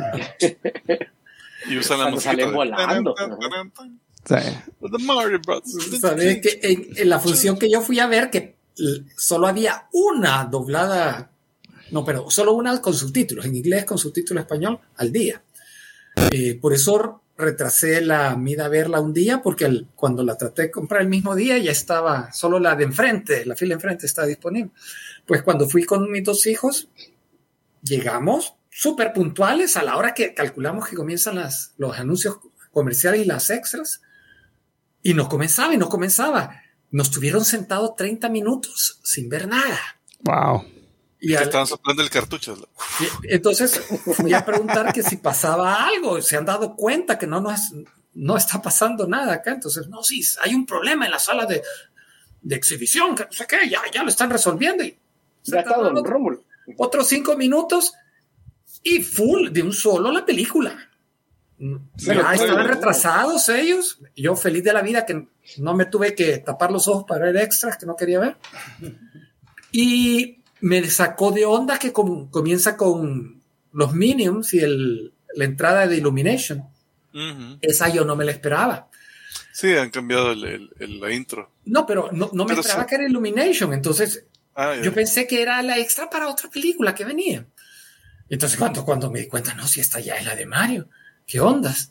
Y usan la Cuando música. salen volando. Sí. The Mario Bros. Sabes que en, en la función que yo fui a ver, que l- solo había una doblada, no, pero solo una con subtítulos, en inglés con subtítulos español al día. Eh, por eso retrasé la mida a verla un día, porque el- cuando la traté de comprar el mismo día ya estaba, solo la de enfrente, la fila de enfrente estaba disponible. Pues cuando fui con mis dos hijos, llegamos súper puntuales a la hora que calculamos que comienzan las, los anuncios comerciales y las extras. Y no comenzaba y no comenzaba. Nos tuvieron sentados treinta minutos sin ver nada. Wow. Y Que al- estaban soplando el cartucho. y- entonces fui a preguntar que si pasaba algo. Se han dado cuenta que no, nos, no está pasando nada acá. Entonces, no, sí, hay un problema en la sala de, de exhibición. Que no sé qué, ya, ya lo están resolviendo. Y se Ya está tardaron Don Rómulo. otros cinco minutos y full de un solo la película. Pero Ya fue- estaban retrasados ellos. Yo feliz de la vida que no me tuve que tapar los ojos para ver extras que no quería ver. Y me sacó de onda que com- comienza con los Minions y el, la entrada de Illumination. Ujú. Esa yo no me la esperaba. Sí, han cambiado el, el- el- la intro. No, pero no, no me Pero esperaba sí. que era Illumination. Entonces Ah, ya. yo pensé que era la extra para otra película que venía. Entonces cuando, cuando me di cuenta, no, si esta ya es la de Mario. ¿Qué ondas?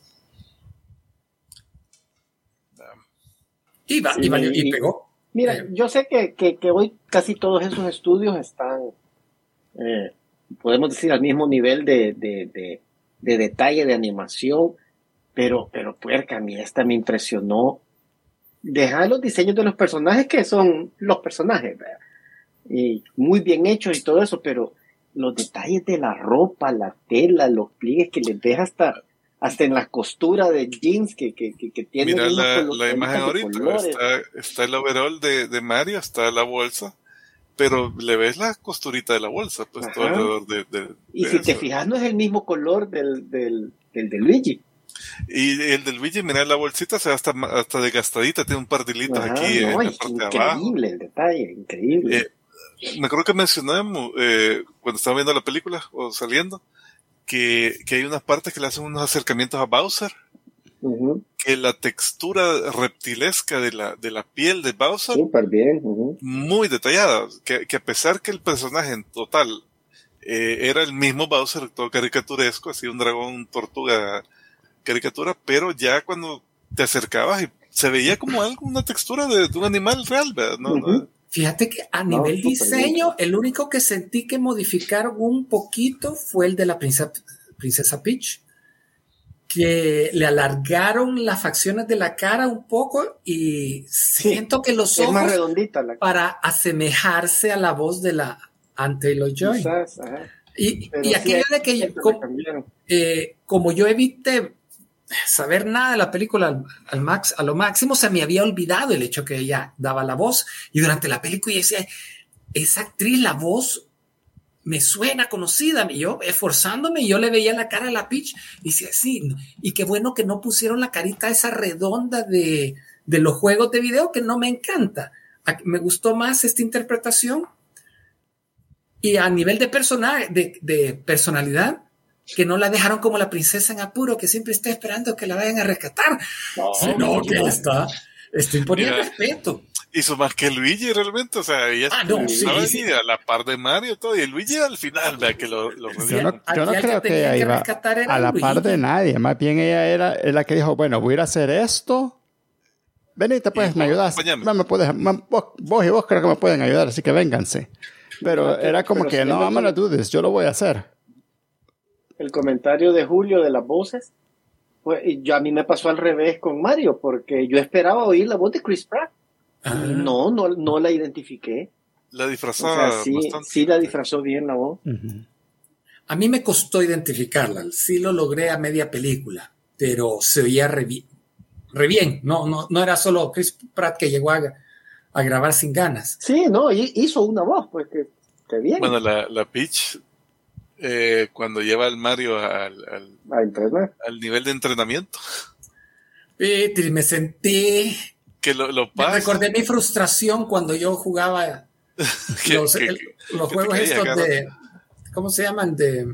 Y, va, y, valió- y pegó. Mira, Eh. yo sé que, que, que hoy casi todos esos estudios están, eh, podemos decir, al mismo nivel de, de, de, de detalle de animación, pero, pero puerca, a mí esta me impresionó. Dejar los diseños de los personajes, que son los personajes, ¿verdad? Y muy bien hechos y todo eso, pero los detalles de la ropa, la tela, los pliegues que les deja hasta, hasta en las costuras de jeans que, que, que, que tienen Mira unos la, colo- la imagen de ahorita. colores. Está, está el overall de, de Mario, está la bolsa, pero le ves la costurita de la bolsa, pues Ajá. todo alrededor de, de- Y de si te eso. fijas, no es el mismo color del, del, del de Luigi. Y el del Luigi, mira la bolsita, se ve hasta, hasta desgastadita, tiene un par de hilitos Ajá, aquí no, en la es parte de abajo. increíble el detalle, increíble. Eh, me acuerdo que mencionamos eh, cuando estaba viendo la película o saliendo que, que hay unas partes que le hacen unos acercamientos a Bowser, Ujú, que la textura reptilesca de la, de la piel de Bowser, súper bien. Ujú. muy detallada, que, que a pesar que el personaje en total eh, era el mismo Bowser, todo caricaturesco, así un dragón tortuga caricatura, pero ya cuando te acercabas y se veía como algo, una textura de, de un animal real, ¿verdad? No, Ujú. no, Fíjate que a No, nivel súper diseño, bien. el único que sentí que modificaron un poquito fue el de la princesa, princesa Peach. que le alargaron las facciones de la cara un poco y Sí, siento que los es más ojos redondita la para asemejarse a la voz de la Anya Taylor-Joy. quizás, ajá. Y, Pero y sí, aquello hay de que gente como, cambiaron. eh, como yo evité saber nada de la película al, al max, a lo máximo, se me había olvidado el hecho que ella daba la voz. Y durante la película yo decía, esa actriz, la voz me suena conocida. Y yo esforzándome, yo le veía la cara a la Peach y decía, sí, y qué bueno que no pusieron la carita esa redonda de, de los juegos de video, que no me encanta. Me gustó más esta interpretación. Y a nivel de personaje, de, de personalidad, que no la dejaron como la princesa en apuro, que siempre está esperando que la vayan a rescatar, No, sino que no. está, está imponiendo Mira, respeto. hizo más que Luigi realmente, o sea, ella Ah, no, sí, estaba sí. ahí a la par de Mario y todo, y Luigi al final, vea que lo, lo Sí, Yo revive. no, aquí yo no al que creo que tenía ella que iba rescatar era a la Luigi. par de nadie. Más bien ella era es la que dijo, bueno, voy a ir a hacer esto. Venite, pues, Y me vos, ayudas. acompáñame. No me puedes, ma- vos, vos y vos creo que me pueden ayudar, así que vénganse. Pero Fíjate, era como pero que, si no, me I'm gonna acuerdo- do this, yo lo voy a hacer. El comentario de Julio de las voces, pues, y yo, a mí me pasó al revés con Mario, porque yo esperaba oír la voz de Chris Pratt. Ah. Y no, no, no la identifiqué. La O disfrazaba sea, sí, bastante. sí la disfrazó bien la voz. Ujú. A mí me costó identificarla. Sí lo logré a media película, pero se oía re, bi- re bien. No, no, no era solo Chris Pratt que llegó a, a grabar sin ganas. Sí, no, hi- hizo una voz, pues que, que bien. Bueno, la, la Peach, eh, cuando lleva al Mario al, al, a entrenar. al nivel de entrenamiento, Y me sentí... que lo, lo Me pasa, recordé mi frustración cuando yo jugaba que, los, que- el- que- los que te juegos caía estos cada de... ¿Cómo se llaman? De,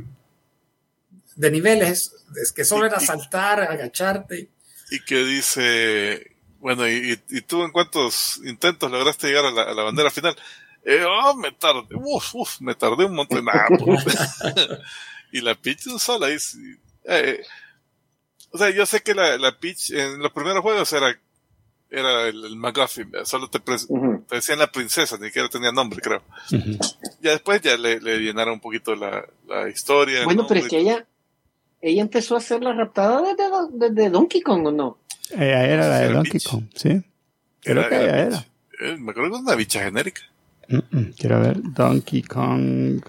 de niveles. Es que solo Y- era y- saltar, agacharte. y que dice, bueno, y, y- y tú en cuántos intentos lograste llegar a la, a la bandera final? Eh, oh, me tardé, uf, uf, me tardé un montón. Nah, pues. Y la Peach sola dice, eh, o sea, yo sé que la, la Peach en los primeros juegos era, era el, el MacGuffin, ¿verdad? Solo te, pre- Ujú. te decían la princesa, ni siquiera tenía nombre, creo. Ujú. Ya después ya le, le llenaron un poquito la, la historia. el Bueno, pero es nombre. que ella, ella empezó a hacer la raptada desde, desde Donkey Kong, ¿o no? Ella era la de Era Donkey Peach. Kong, ¿sí? Creo que ella Peach. era. Eh, me acuerdo que era una bicha genérica. Mm, mm. Quiero ver, Donkey Kong.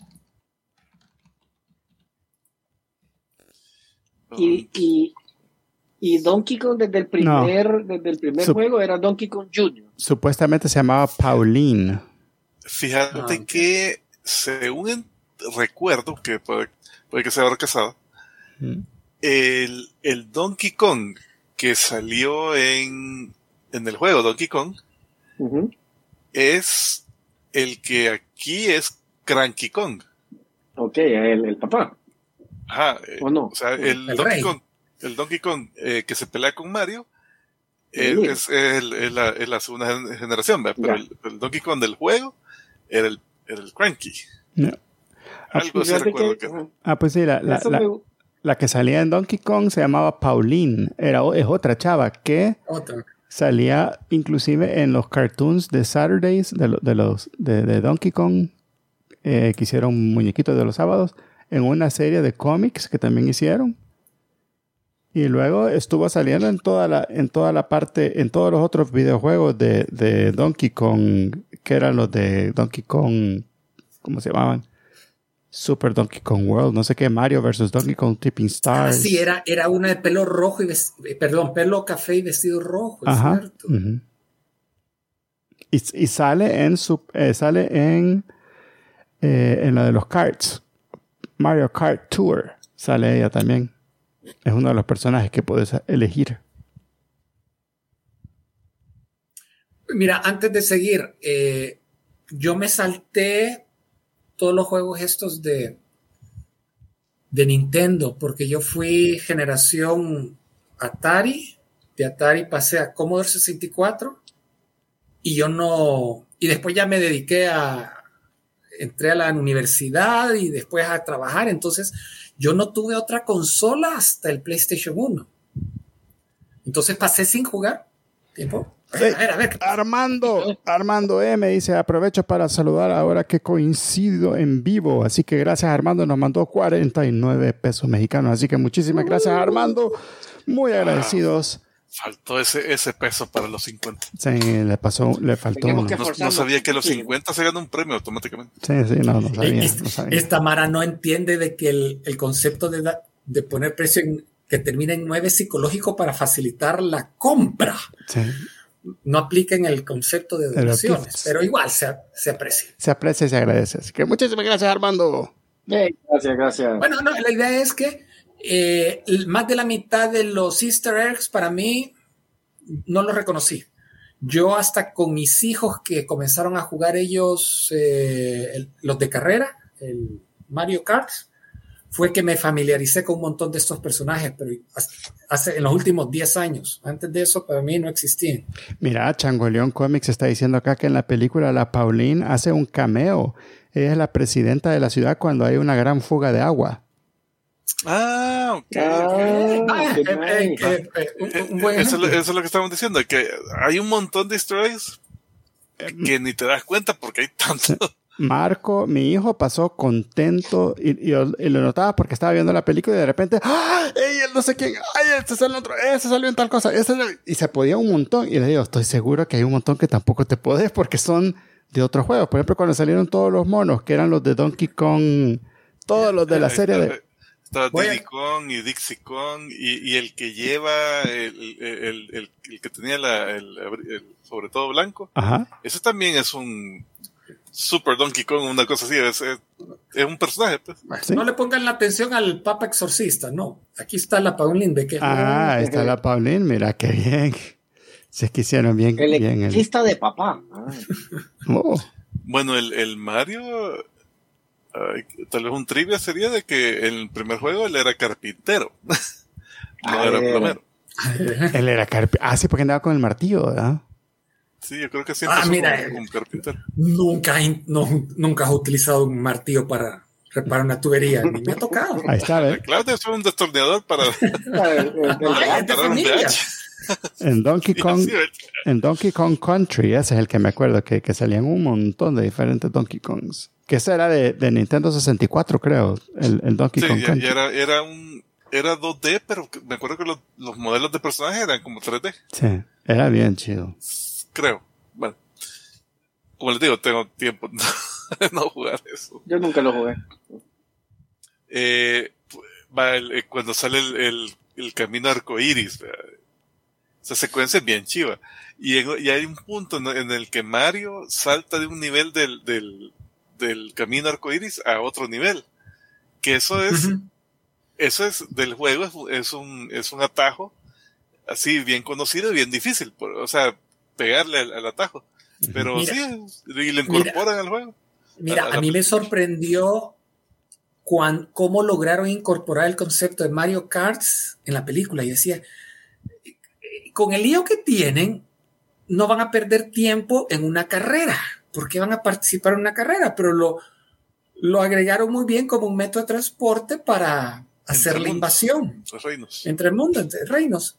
Y, y, y Donkey Kong desde el primer, desde el primer Sup- juego era Donkey Kong junior Supuestamente se llamaba Pauline. Fíjate Ah, ok. que, según en- recuerdo, que puede, puede que sea ahora casada, Mm. el, el Donkey Kong que salió en, en el juego Donkey Kong Ujú. es el que aquí es Cranky Kong. Ok, el, el papá. Ajá, eh, ¿O no? o sea, el, El Donkey rey. Kong, el Donkey Kong eh, que se pelea con Mario Sí. eh, es, el- es la, es la segunda gen- generación, ¿verdad? Pero Ya. el, el Donkey Kong del juego era el, era el Cranky. No. Algo así Fíjate recuerdo que- que era. ajá. Ah, pues sí, la, la, Eso la- me- la que salía en Donkey Kong se llamaba Pauline. Era, es otra chava que Otra. salía inclusive en los cartoons de Saturdays de, lo- de los de, de Donkey Kong, eh, que hicieron muñequitos de los sábados, en una serie de cómics que también hicieron. Y luego estuvo saliendo en toda la, en toda la parte, en todos los otros videojuegos de, de Donkey Kong, que eran los de Donkey Kong, ¿cómo se llamaban? Super Donkey Kong World, no sé qué, Mario versus Donkey Kong Tripping Ah, Stars. sí, era, era una de pelo rojo y ves- eh, perdón, pelo café y vestido rojo, es Ajá. cierto. Ujú. y, y sale en su, eh, sale en eh, en la de los karts, Mario Kart Tour, sale ella también. Es uno de los personajes que puedes elegir. Mira, antes de seguir, eh, yo me salté todos los juegos estos de, de Nintendo, porque yo fui generación Atari, de Atari pasé a Commodore sesenta y cuatro, y yo no, y después ya me dediqué a, entré a la universidad y después a trabajar, entonces yo no tuve otra consola hasta el PlayStation uno. Entonces pasé sin jugar tiempo. A ver, a ver, a ver. Armando, Armando M dice, aprovecho para saludar ahora que coincido en vivo. Así que gracias, Armando, nos mandó cuarenta y nueve pesos mexicanos. Así que muchísimas gracias, Armando. Muy agradecidos. Faltó ese, ese peso para los cincuenta. Sí, le pasó, le faltó. Tenemos uno. que No, forzarlo. no sabía que los cincuenta se gana un premio automáticamente. Sí, sí, no, no sabía. Esta, no sabía. esta Mara no entiende de que el, el concepto de, da, de poner precio en, que termina en nueve es psicológico para facilitar la compra. Sí. No aplica en el concepto de donaciones, gifts. pero igual se, se aprecia. Se aprecia y se agradece. Así que muchísimas gracias, Armando. Hey, gracias, gracias. Bueno, no, la idea es que eh, más de la mitad de los Easter eggs para mí no los reconocí. Yo hasta con mis hijos que comenzaron a jugar ellos, eh, el, los de carrera, el Mario Kart, fue que me familiaricé con un montón de estos personajes, pero hace, en los últimos diez años. Antes de eso, para mí no existían. Mira, Chango León Comics está diciendo acá que en la película la Pauline hace un cameo. Ella es la presidenta de la ciudad cuando hay una gran fuga de agua. Ah, ok. Ah, Ah, qué eh, eh, nice. eh, eh, un, un buen Eso, es lo- ejemplo. eso es lo que estamos diciendo, que hay un montón de easter eggs que ni te das cuenta porque hay tanto. Marco, mi hijo, pasó contento y, y, y lo notaba porque estaba viendo la película y de repente, ¡ay, ey, el no sé quién! ¡Ay, este salió en otro! ¡Ese salió en tal cosa! Ese salió-". Y se podía un montón. Y le digo, estoy seguro que hay un montón que tampoco te podés porque son de otros juegos. Por ejemplo, cuando salieron todos los monos, que eran los de Donkey Kong, todos los de la serie de... Está Voy a- Diddy Kong y Dixie Kong y, y el que lleva, el, el, el, el que tenía la, el, el sobre todo blanco, Ajá. ese también es un Super Donkey Kong, una cosa así, es, es, es un personaje, pues. Sí. No le pongan la atención al Papa Exorcista, no. Aquí está la Pauline de que... Ah, ahí está la Pauline. Mira, qué bien. Si es que hicieron bien. El bien el... electricista de papá. Ah. Oh. Bueno, el, el Mario, ay, tal vez un trivia sería de que en el primer juego él era carpintero, no Ah, era era. plomero. Él era carpintero. Ah, sí, porque andaba con el martillo, ¿verdad? Sí, yo creo que siempre Ah, fue mira, como, como carpintero. Nunca, no, nunca has utilizado un martillo para reparar una tubería. Ni me ha tocado. Ahí está, ¿ves? Claro, es un destornillador para El- el- el- Ay, es de parar un familia. D H. En Donkey Y Kong, así, ¿ves? en Donkey Kong Country, ese es el que me acuerdo, que, que salían un montón de diferentes Donkey Kongs. Que ese era de, de Nintendo sesenta y cuatro, creo, el, el Donkey Sí, Kong ya, Country. ya era, era un era dos D, pero que- me acuerdo que los, los modelos de personajes eran como tres D, Sí, era bien chido. creo. Bueno, como les digo, tengo tiempo de no jugar eso. Yo nunca lo jugué. Eh, va el- eh, cuando sale el, el, el camino arcoíris, ¿verdad? Esa secuencia es bien chiva. Y, en- y hay un punto en, en el que Mario salta de un nivel del, del, del camino arcoíris a otro nivel. Que eso es, Ujú. eso es del juego, es, es un, es un atajo así bien conocido y bien difícil. por- o sea, pegarle al, al atajo. Pero Mira. sí, y lo incorporan al juego. Mira, A- a a mí la- me sorprendió cuan- cómo lograron incorporar el concepto de Mario Kart en la película. Y decía, eh, con el lío que tienen, no van a perder tiempo en una carrera. ¿Por qué van a participar en una carrera? Pero lo, lo agregaron muy bien como un método de transporte para hacer la mundos. invasión Los reinos. entre el mundo, entre reinos.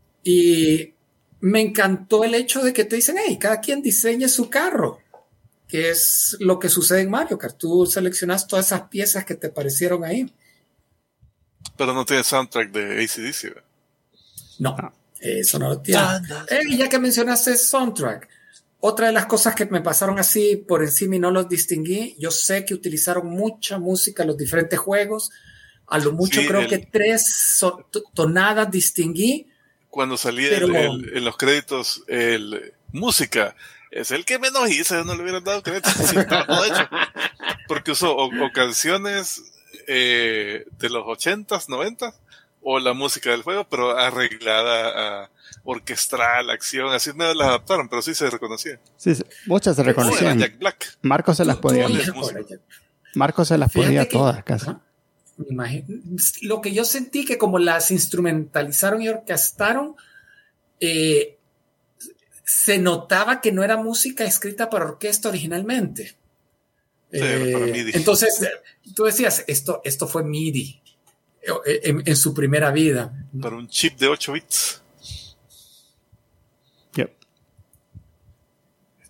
Y me encantó el hecho de que te dicen, hey, cada quien diseñe su carro, que es lo que sucede en Mario Kart. Tú seleccionas todas esas piezas que te parecieron ahí. Pero no tiene soundtrack de A C D C, ¿verdad? No, eso no lo tiene. Eh, y ya que mencionaste soundtrack, otra de las cosas que me pasaron así por encima y no los distinguí, yo sé que utilizaron mucha música en los diferentes juegos. A lo mucho Sí, creo el- que tres so- t- tonadas distinguí. Cuando salía Pero- el- el- en los créditos el música, es el que menos hizo, no le hubieran dado crédito. Sí, estaba todo hecho. Porque usó o, o canciones eh, de los ochentas, noventas, o la música del juego, pero arreglada a orquestral, acción, así me la adaptaron, pero sí se reconocía. Sí, sí, muchas se Como era reconocían. Jack Black. Marco se las Tú- tú- podía. Ponle híjole, música. Marco se las Fíjate podía que- todas casi. Ajá. Me imagino. Lo que yo sentí que como las instrumentalizaron y orquestaron, eh, se notaba que no era música escrita para orquesta originalmente. Sí, era para MIDI. Entonces, eh, tú decías, esto, esto fue MIDI eh, en, en su primera vida. Para un chip de ocho bits. Yep.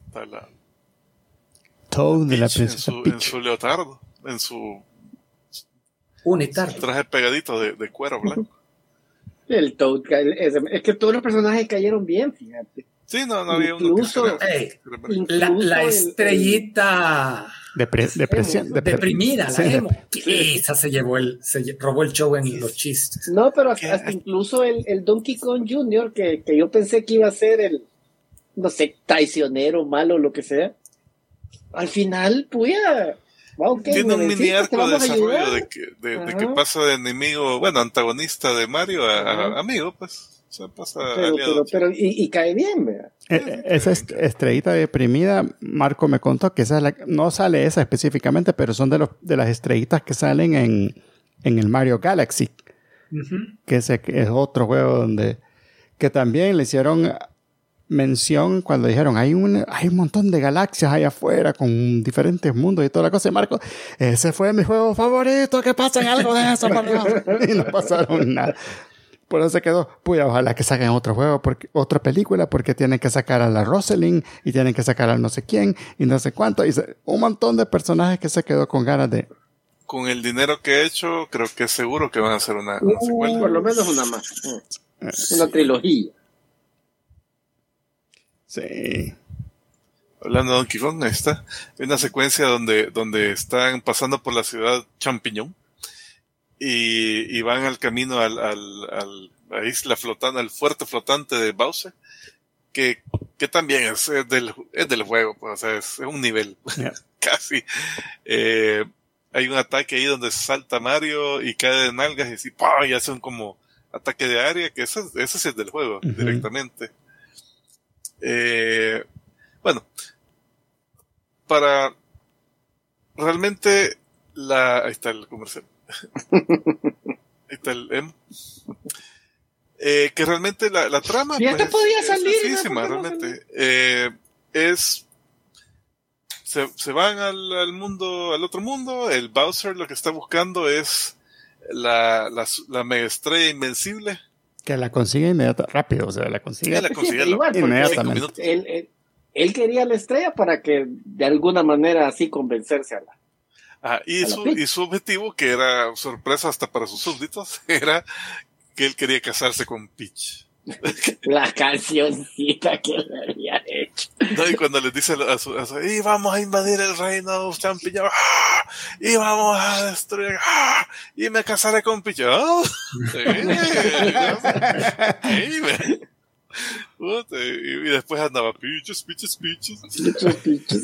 Está la Toad de la Peach en princesa su, en Peach. su leotardo, en su Unitar. traje pegadito de, de cuero blanco. El Toad, es, es que todos los personajes cayeron bien, fíjate. Sí, no, no había Incluso- uno que se Ey, Incluso La, la el- estrellita Depre- depresión. depre- deprimida, la sí, emo. dep- Que esa se llevó el, se lle- robó el show en los chistes. No, pero hasta, hasta incluso el, el Donkey Kong junior, que, que yo pensé que iba a ser el, no sé, traicionero, malo, lo que sea. Al final, puya, wow, ¿qué? Tiene un ¿Necesitas? mini ¿Te arco de vamos a desarrollo ayudar? de que, de, de que Ajá. pasa de enemigo, bueno, antagonista de Mario a, a Ajá. amigo, pues. O sea, pasa Pero, aliado. pero, pero, y, y cae bien, ¿verdad? Eh, esa est- estrellita deprimida, Marco me contó que esa es la- no sale esa específicamente, pero son de, los, de las estrellitas que salen en, en el Mario Galaxy, que ese que es otro juego donde que también le hicieron mención cuando dijeron hay un, hay un montón de galaxias allá afuera con diferentes mundos y toda la cosa. Y Marco, ese fue mi juego favorito, que pasen algo de eso, por favor. Y no pasaron nada. Por eso se quedó, pues ojalá que saquen otro juego, porque, otra película, porque tienen que sacar a la Rosalind y tienen que sacar al no sé quién y no sé cuánto. Y se- un montón de personajes que se quedó con ganas de... Con el dinero que he hecho, creo que es seguro que van a hacer una, una Uh, secuela. por lo menos una más. Mm. Una trilogía. Sí. Hablando de Donkey Kong, ahí está. Hay una secuencia donde, donde están pasando por la ciudad Champiñón y, y van al camino al, al, al la isla flotante, al fuerte flotante de Bowser, que, que también es, es del, es del juego, pues, o sea, es, es un nivel, Yeah. casi. Eh, hay un ataque ahí donde salta Mario y cae de nalgas y así, ¡pah! Y hace un como ataque de área, que eso, eso sí es del juego, Ujú. directamente. Eh, bueno, para realmente la, ahí está el comercial. Ahí está el M. Eh, que realmente la, la trama Ya te pues, podía es salir, sencillísima, ¿no? ¿Por qué no realmente. Eh, es se, se van al, al mundo, al otro mundo. El Bowser lo que está buscando es la, la, la mega estrella invencible. Que la consigue inmediatamente, rápido, o sea, la consigue. Ya la Sí, consigue pero igual, porque inmediatamente. cinco minutos. Él, él, él quería la estrella para que de alguna manera así convencerse a la... Ajá, y, a la su, Peach. y su objetivo, que era sorpresa hasta para sus súbditos, era que él quería casarse con Peach. La cancioncita que le había hecho. ¿No? Y cuando les dice a su, a su y vamos a invadir el reino champiñón, ¡ah! Y vamos a destruir, ¡ah! Y me casaré con Peach. ¡Oh! Sí, sí, me- Puta, y, y después andaba Peaches, Peaches, Peaches. Pichos, pichos.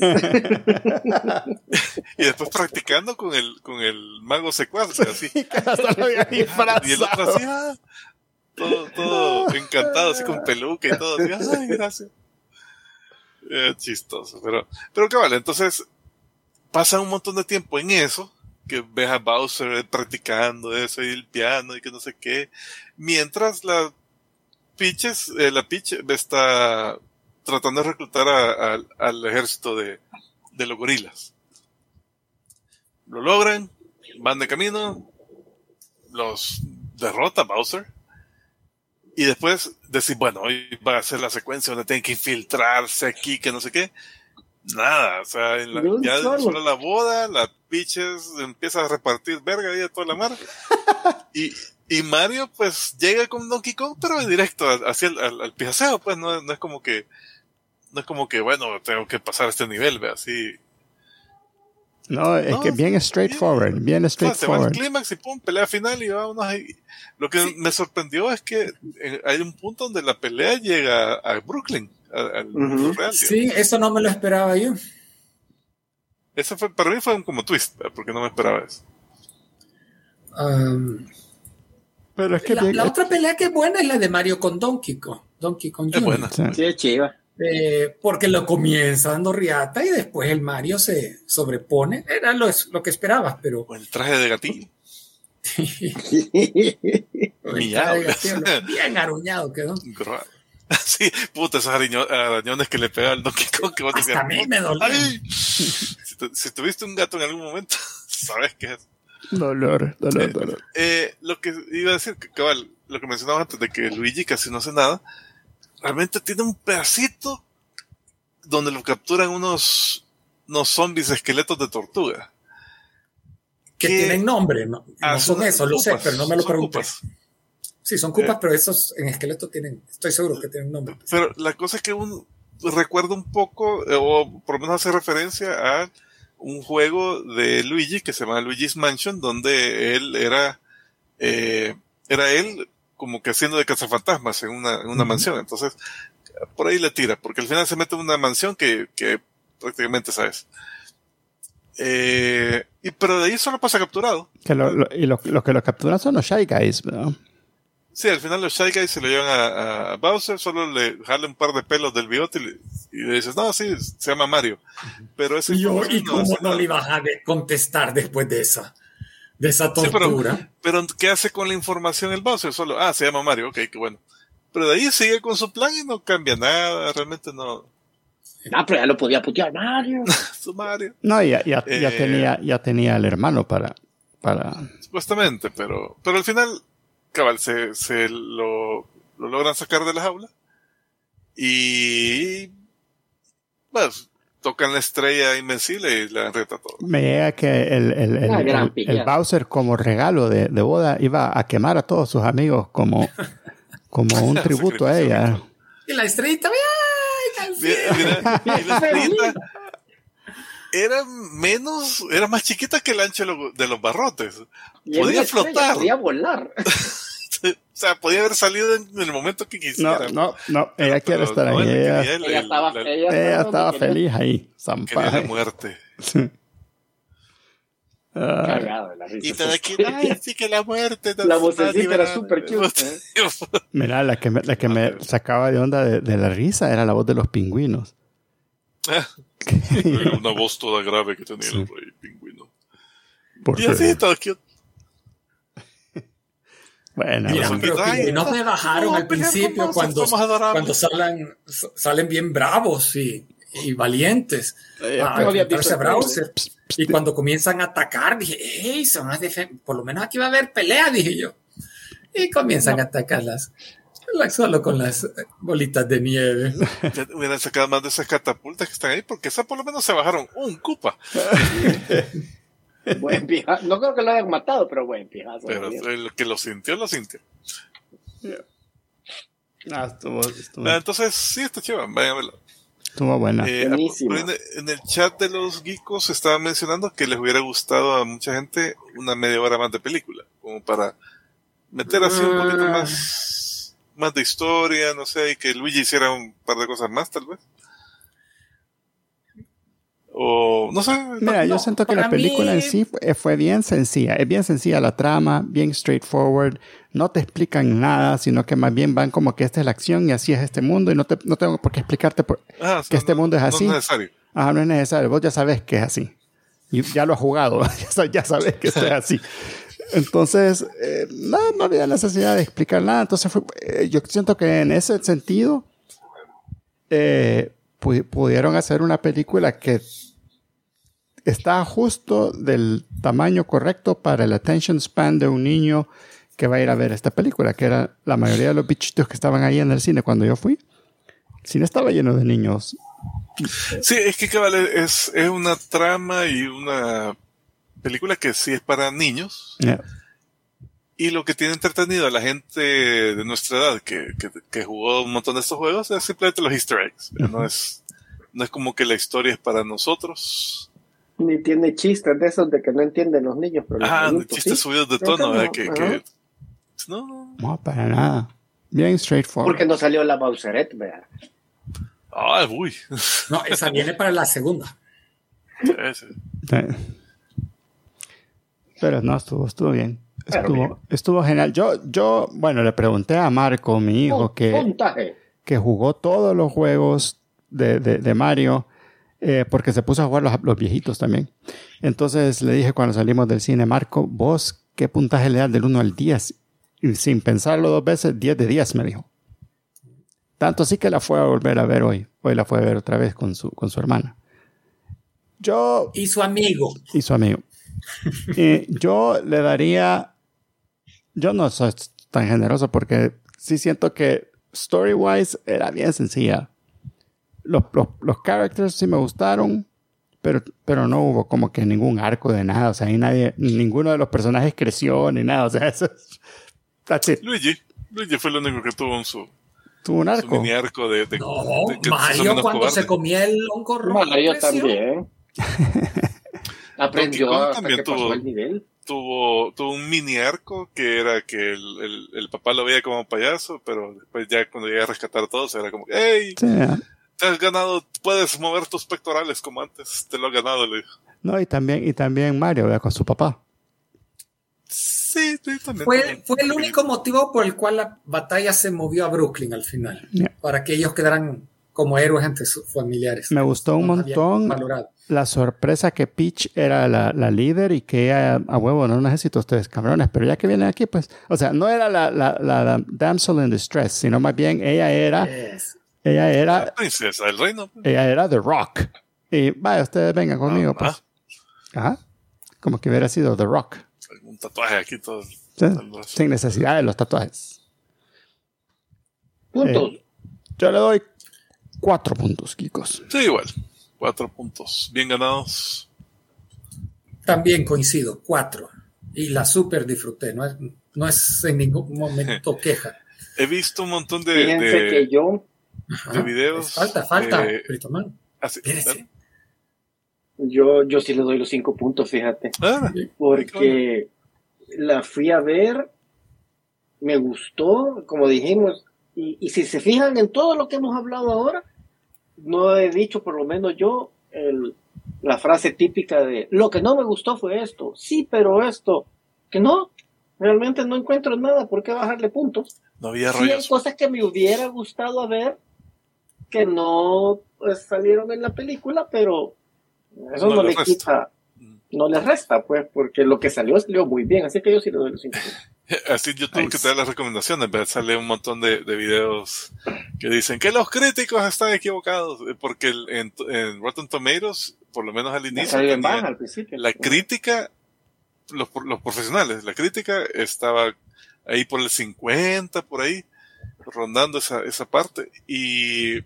Y después practicando con el, con el mago secuaz, así. Hasta lo había Y el otro disfrazado. así, ah, todo, todo encantado, así con peluca y todo, así, ay, gracias. Eh, chistoso, pero, pero qué vale, entonces pasa un montón de tiempo en eso, que ves a Bowser practicando eso y el piano y que no sé qué, mientras la Peaches, eh, la Peach está tratando de reclutar a, a, al ejército de, de los gorilas. Lo logran, van de camino, los derrota Bowser. Y después decir, bueno, hoy va a ser la secuencia donde tienen que infiltrarse aquí, que no sé qué. Nada, o sea, en la, De un ya solo. solo la boda, la Peaches empieza a repartir verga ahí a toda la mar. y, y Mario, pues, llega con Donkey Kong, pero en directo hacia el al, al pijaseo, pues, no, no es como que, no es como que, bueno, tengo que pasar este nivel, ve, así. No, es No, que bien straightforward, bien O sea, se va al straightforward. clímax y pum, pelea final y vámonos ahí. Lo que Sí. me sorprendió es que eh, hay un punto donde la pelea llega a Brooklyn, a- al mundo Ujú. real. digamos. Sí, eso no me lo esperaba yo. Eso fue, para mí fue un como twist, ¿verdad? Porque no me esperaba eso. Um, Pero es que la, bien, la otra pelea que es buena es la de Mario con Donkey Kong. Donkey Kong Es junior buena. sí. Sí, es chiva. Eh, porque lo comienza dando riata y después el Mario se sobrepone. Era lo, lo que esperabas, pero Con el traje de gatillo. Miau, bien aruñado quedó. Gro- Sí, puta, esos araño- arañones que le pega al Donkey Kong que vos Hasta decías, a mí me dolió. ¡ay! Si, tu- si tuviste un gato en algún momento, sabes qué es. Dolor, dolor, dolor. Eh, lo que iba a decir, que cabal, lo que mencionaba antes de que Luigi casi no hace nada, realmente tiene un pedacito donde lo capturan unos, unos zombies esqueletos de tortuga. Que ¿Qué? tienen nombre, no, Ah, no son son esos, lo sé, cupas, pero no me lo son pregunté. cupas. Sí, son cupas, Eh. pero esos en esqueleto tienen, estoy seguro que tienen nombre. Pero la cosa es que un, recuerda un poco, eh, o por lo menos hace referencia a un juego de Luigi que se llama Luigi's Mansion, donde él era, eh, era él como que haciendo de cazafantasmas en una, en una Uh-huh. mansión. Entonces, por ahí le tira, porque al final se mete en una mansión que, que prácticamente sabes. Eh, y pero de ahí solo pasa capturado. Que lo, lo- y lo, lo que lo capturan son los Shy Guys, ¿verdad? Sí, al final los Shy Guys se lo llevan a, a Bowser, solo le jalan un par de pelos del bigote y le, y le dices, no, sí, se llama Mario. Pero ese Y yo, ¿y cómo no le ibas a de- contestar después de esa, de esa Sí, pero, tortura? pero ¿qué hace con la información el Bowser? Solo, ah, se llama Mario, ok, qué bueno. Pero de ahí sigue con su plan y no cambia nada, realmente no. Ah, pero ya lo podía putear Mario. Su Mario, No, ya, ya, ya Eh. tenía, ya tenía el hermano para, para. supuestamente, pero, pero al final, cabal, se, se lo, lo logran sacar de la jaula y, pues, tocan la estrella invencible y la reta todo. Me llega que el, el, el, Ah, gran el- el pijada. Bowser como regalo de, de boda iba a quemar a todos sus amigos como, como un tributo a ella. Y la estrellita, ¡ay, al Mira, cielo! mira, y la estrellita era menos, era más chiquita que el ancho de los, de los barrotes. Y era Podía una estrella, flotar. podía volar. O sea, podía haber salido en el momento que No, quisiera. no, no, ella Pero quiere estar no, ahí. él Ella, quería el- Ella el- estaba, la- ella ella estaba estaba donde quería. feliz ahí, quería la zampada. muerte. Ah, Cagado de la risa. Y todo aquí, ay, sí que la muerte. nos La va a vocecita era liberar". súper cute, ¿eh? mira, la que me, la que me sacaba de onda de, de la risa era la voz de los pingüinos. Era una voz toda grave que tenía el rey pingüino. Porque, Y así, todo cute. bueno, Mira, son pero guitarras. que no me bajaron No, al pelear con principio Bowser, cuando, somos adorables. cuando salen, salen bien bravos y, y valientes Eh, a no había enfrentarse a visto el Browser. Y cuando comienzan a atacar, dije, hey, se van a defen- por lo menos aquí va a haber pelea, dije yo. Y comienzan a atacarlas. Solo con las bolitas de nieve. Ya hubieran sacado más de esas catapultas que están ahí, porque esas por lo menos se bajaron un Koopa. Buen pijazo. No creo que lo hayan matado, pero buen pijazo. Pero ¿no? el que lo sintió, lo sintió. ah, estuvo, estuvo, Ah, entonces, sí, está chido, vayan a verlo. estuvo buena. Eh, Buenísima. en, en el chat de los geekos estaban mencionando que les hubiera gustado a mucha gente una media hora más de película, como para meter así un poquito más, más de historia, no sé, y que Luigi hiciera un par de cosas más, tal vez. O, no sé. Mira, no, yo no, siento que para la película mí- en sí fue, fue bien sencilla. Es bien sencilla la trama, bien straightforward. No te explican nada, sino que más bien van como que esta es la acción y así es este mundo y no, te, no tengo por qué explicarte por, ah, o sea, que este no- mundo es no así. es necesario. Ajá, no es necesario. Vos ya sabes que es así. Y ya lo has jugado. ya sa- ya sabes que esto es así. Entonces, eh, no, no había necesidad de explicar nada. Entonces, fue, eh, yo siento que en ese sentido eh, pu- pudieron hacer una película que está justo del tamaño correcto para el attention span de un niño que va a ir a ver esta película, que era la mayoría de los bichitos que estaban ahí en el cine cuando yo fui. El cine estaba lleno de niños. Sí, es que cabal, es, es una trama y una película que sí es para niños. Yeah. Y lo que tiene entretenido a la gente de nuestra edad que, que, que jugó un montón de estos juegos es simplemente los easter eggs. Uh-huh. No es, no es como que la historia es para nosotros. Ni tiene chistes de esos de que no entienden los niños. Pero Ah, los adultos, chistes ¿sí? subidos de Pero tono, no, ¿eh? que, ajá. que no, no. No, para nada. Bien straightforward. Porque no salió la Bowserette, vea. Ah, uy. No, esa viene para la segunda. Ese. Sí. Pero no, estuvo, estuvo bien. Pero Estuvo, bien. estuvo genial. Yo, yo, bueno, le pregunté a Marco, mi hijo, Pun- que, Puntaje. que jugó todos los juegos de, de, de Mario, eh, porque se puso a jugar los, los viejitos también. Entonces le dije cuando salimos del cine, Marco, vos, ¿qué puntaje le das del uno al diez? Y sin pensarlo dos veces, diez de diez, me dijo. Tanto así que la fue a volver a ver hoy. Hoy la fue a ver otra vez con su, con su hermana. Yo... Y su amigo. Y su amigo. Y yo le daría... Yo no soy tan generoso porque sí siento que story-wise era bien sencilla. los, los, los characters sí me gustaron, pero, pero no hubo como que ningún arco de nada. O sea, ahí nadie, ninguno de los personajes creció ni nada. O sea, eso es... That's it. Luigi. Luigi fue el único que tuvo un su, Tuvo un su arco. mini arco de, de, No, de que Mario menos cuando cobarde. se comía el hongo rojo. Mario creció. también. Aprendió Donkey Kong hasta también que pasó tuvo- el nivel. Tuvo, tuvo un mini arco que era que el, el, el papá lo veía como payaso, pero después ya cuando llega a rescatar a todos era como, hey, Sí, ¿eh? te has ganado, puedes mover tus pectorales como antes, te lo has ganado, le dijo. No, y también, y también Mario, ¿verdad? Con su papá. Sí, sí, también. Fue, también. fue el único motivo por el cual la batalla se movió a Brooklyn al final. Yeah. Para que ellos quedaran como héroes ante sus familiares. Me gustó un Los habían montón valorado. la sorpresa que Peach era la, la líder y que ella, a huevo, no necesito ustedes, cabrones, pero ya que vienen aquí, pues, o sea, no era la, la, la, la damsel in distress, sino más bien ella era, Yes. ella La era, princesa del reino. ella era The Rock. Y vaya, ustedes vengan conmigo, Ah, pues. Ajá. Como que hubiera sido The Rock. Un tatuaje aquí todo. ¿Sí? todo el brazo. Sin necesidad de los tatuajes. Puntos. Eh, yo le doy cuatro puntos, Kikos. Sí, igual. Cuatro puntos. Bien ganados. También coincido, cuatro. Y la super disfruté, no es, no es en ningún momento queja. He visto un montón de, Fíjense de, que yo, Ajá. de videos. Falta, falta, eh, Britoman. así, Espérese. yo, yo sí le doy los cinco puntos, fíjate. ah, Porque la fui a ver, me gustó, como dijimos, y, y si se fijan en todo lo que hemos hablado ahora, no he dicho, por lo menos yo, el, la frase típica de lo que no me gustó fue esto, sí, pero esto, que no, realmente no encuentro nada por qué bajarle puntos. no había Sí hay rollos. cosas que me hubiera gustado ver que no pues, salieron en la película, pero eso No no, le le resta. quita, no le resta, pues, porque lo que salió salió muy bien, así que yo sí le doy los cinco puntos. Así yo tuve Nice. que traer las recomendaciones. ¿Verdad? Sale un montón de, de videos que dicen que los críticos están equivocados. eh, Porque el- en, en Rotten Tomatoes, por lo menos al Ya inicio, salió en tenía- baja al principio. la crítica, los, los profesionales, la crítica estaba ahí por el cincuenta, por ahí, rondando esa, esa parte. Y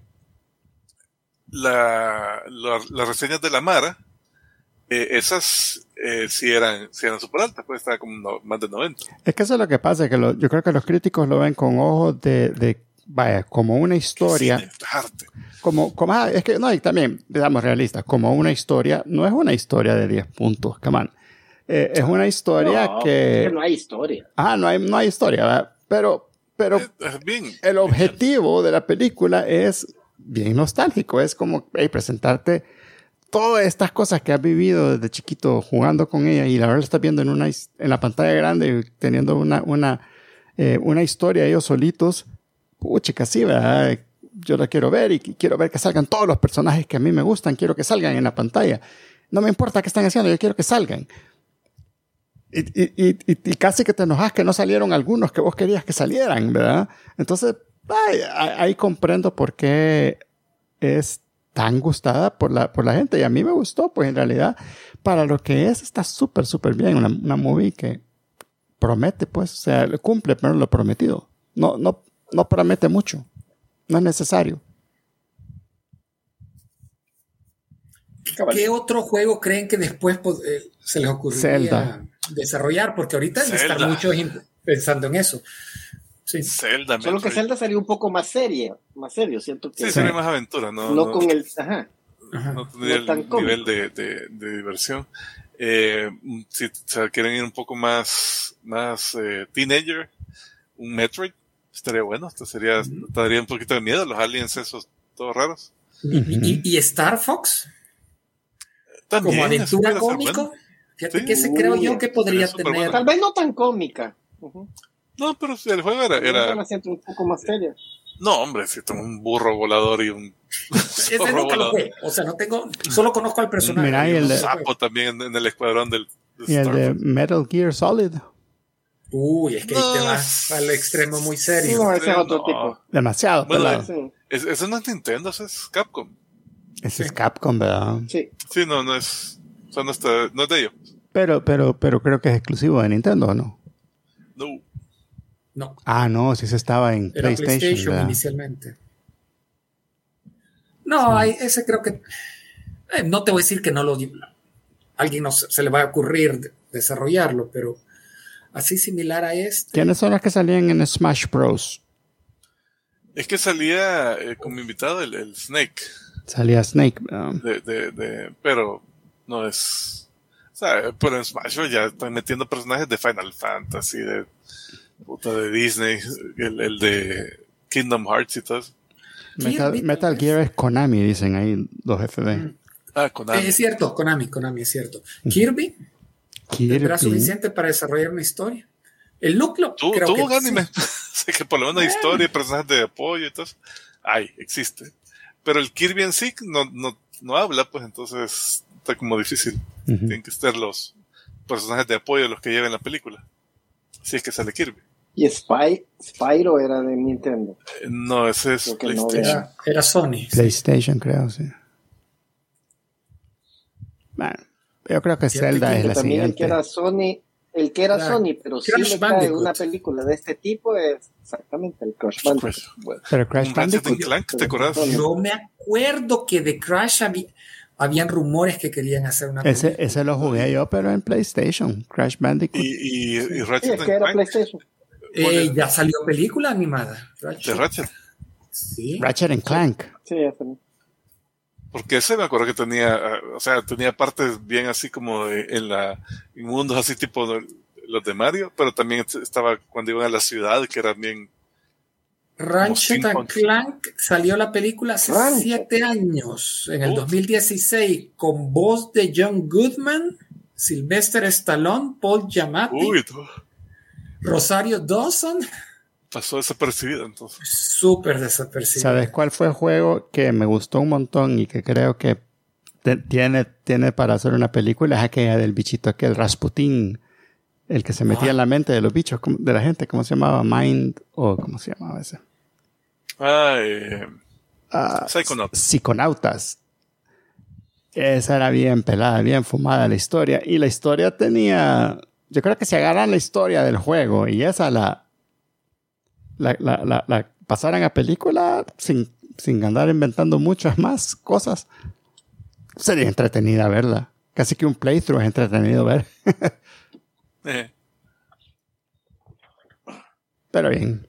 la, la, las reseñas de la Mara, eh, esas eh, sí eran, sí eran super altas, pues estaba como no- más de noventa. Es que eso es lo que pasa, que lo- yo creo que los críticos lo ven con ojos de, de vaya, como una historia. Cine, arte. Como, como, ah, es que, no, y también, digamos realistas, como una historia, no es una historia de diez puntos, come on. Eh, es una historia No, que... es que no hay historia. Ah, no hay, no hay historia, ¿verdad? Pero, pero Eh, eh, bien. el objetivo de la película es bien nostálgico, es como hey, presentarte todas estas cosas que has vivido desde chiquito jugando con ella y la verdad lo estás viendo en, una, his- en la pantalla grande y teniendo una, una, eh, una historia ellos solitos. Puchica, sí, ¿verdad? Yo la quiero ver y quiero ver que salgan todos los personajes que a mí me gustan, quiero que salgan en la pantalla. No me importa qué están haciendo, yo quiero que salgan. Y, y, y, y- y casi que te enojas que no salieron algunos que vos querías que salieran, ¿verdad? Entonces, ay, ahí, ahí comprendo por qué es tan gustada por la, por la gente. Y a mí me gustó, pues en realidad, para lo que es, está súper, súper bien. Una, una movie que promete, pues, o sea, cumple pero lo prometido. No, no, no promete mucho. No es necesario. ¿Qué otro juego creen que después pues, eh, se les ocurriría Zelda. desarrollar? Porque ahorita deben estar Zelda. muchos in- pensando en eso. Sí. Zelda, Solo que Metroid. Zelda salió un poco más seria, más serio, siento que Sí, sería más aventura, ¿no? no no, con el, ajá, Ajá. no tendría no tan el cómico. nivel de, de, de diversión. Eh, si se quieren ir un poco más, más eh, teenager, un Metroid estaría bueno. Esto sería, te daría un poquito de miedo, los aliens esos todos raros. Y, y- y Star Fox, También, como eso aventura pudiera ser cómico, bueno. fíjate Sí. que ese creo yo Uy, que podría sería súper tener. bueno. tal vez no tan cómica. Ujú. No, pero si el juego era, Yo era la siento un poco más seria. no, hombre, si tengo un burro volador y un Ese zorro nunca lo volador. jugué. O sea, no tengo, solo conozco al personaje. Mira, y el Un de- sapo también en, en el escuadrón del de Y el Star de Fox. Metal Gear Solid, Uy, es que ahí te No, vas al extremo muy serio. No, ese es otro No. tipo. demasiado Bueno, pelado. Sí, Es- Eso no es Nintendo, eso es Capcom. Ese es Capcom, ¿verdad? sí. Sí, no, no es, o sea, no, está, no es de ellos. Pero, pero, pero creo que es exclusivo de Nintendo, ¿o no? No. No, Ah, no, sí se estaba en era PlayStation, PlayStation ¿verdad? inicialmente. No, hay, ese creo que... Eh, no te voy a decir que no lo... Alguien no se, se le va a ocurrir de, desarrollarlo, pero así similar a este. ¿Quiénes son los que salían en Smash Bros? Es que salía eh, como invitado el, el Snake. Salía Snake. Um, De, de, de, pero no es... O sea, pero en Smash ya están metiendo personajes de Final Fantasy, de, puta, de Disney, el, el de Kingdom Hearts y todo eso. Metal, Kirby, Metal Gear es Konami, dicen ahí los F B. Mm. Ah, Konami. Eh, es cierto, Konami, Konami, es cierto. Kirby tendrá Kirby. suficiente para desarrollar una historia. El núcleo, Tú, creo tuvo que anime. sí. Sé que por lo menos historia y personajes de apoyo y todo eso. Ay, existe. Pero el Kirby en sí no, no, no habla, pues entonces está como difícil. Ujú. Tienen que ser los personajes de apoyo los que lleven la película. Si es que sale Kirby. Y Spy, Spyro era de Nintendo. Eh, No, ese es Creo que no, PlayStation. Era, era Sony. PlayStation, creo, sí. Bueno, yo creo que Fíjate Zelda que es la También el que siguiente. era Sony, el que era Claro. Sony, pero sí Crash le cae Bandicoot. una película de este tipo es exactamente el Crash Bandicoot. Crash. Bueno, Pero Crash un Ratchet Bandicoot. and Clank, ¿te acuerdas? Yo me acuerdo que de Crash había, habían rumores que querían hacer una Ese, película. ese lo jugué yo, pero en PlayStation. Crash Bandicoot. Y, y, y Sí, Ratchet es and que era Clank PlayStation. Eh, ya salió película animada. de Ratchet. Ratchet. Sí. Ratchet and Clank. Sí, ya también. Porque ese me acuerdo que tenía, ah, o sea, tenía partes bien así como de- en la en mundos así tipo de- los de Mario, pero también est- estaba cuando iban a la ciudad, que era bien... Ratchet Como and cinco- Clank salió la película hace Ratchet. siete años, en el Uf. dos mil dieciséis, con voz de John Goodman, Sylvester Stallone, Paul Giamatti, Uy, no, Rosario Dawson, pasó desapercibido entonces. súper desapercibido. ¿Sabes cuál fue el juego que me gustó un montón y que creo que te- tiene, tiene para hacer una película? Es aquella del bichito, aquel Rasputín, el que se metía Ah. en la mente de los bichos, ¿cómo- de la gente, ¿cómo se llamaba? Mind, o ¿cómo se llamaba ese? Ah, eh, Ah, Psychonauts. Psiconautas. Esa era bien pelada, bien fumada la historia. Y la historia tenía... Yo creo que si agarran la historia del juego y esa la... La, la, la, la pasaran a película sin, sin andar inventando muchas más cosas, sería entretenida verla. Casi que un playthrough es entretenido ver. Eh, Pero bien.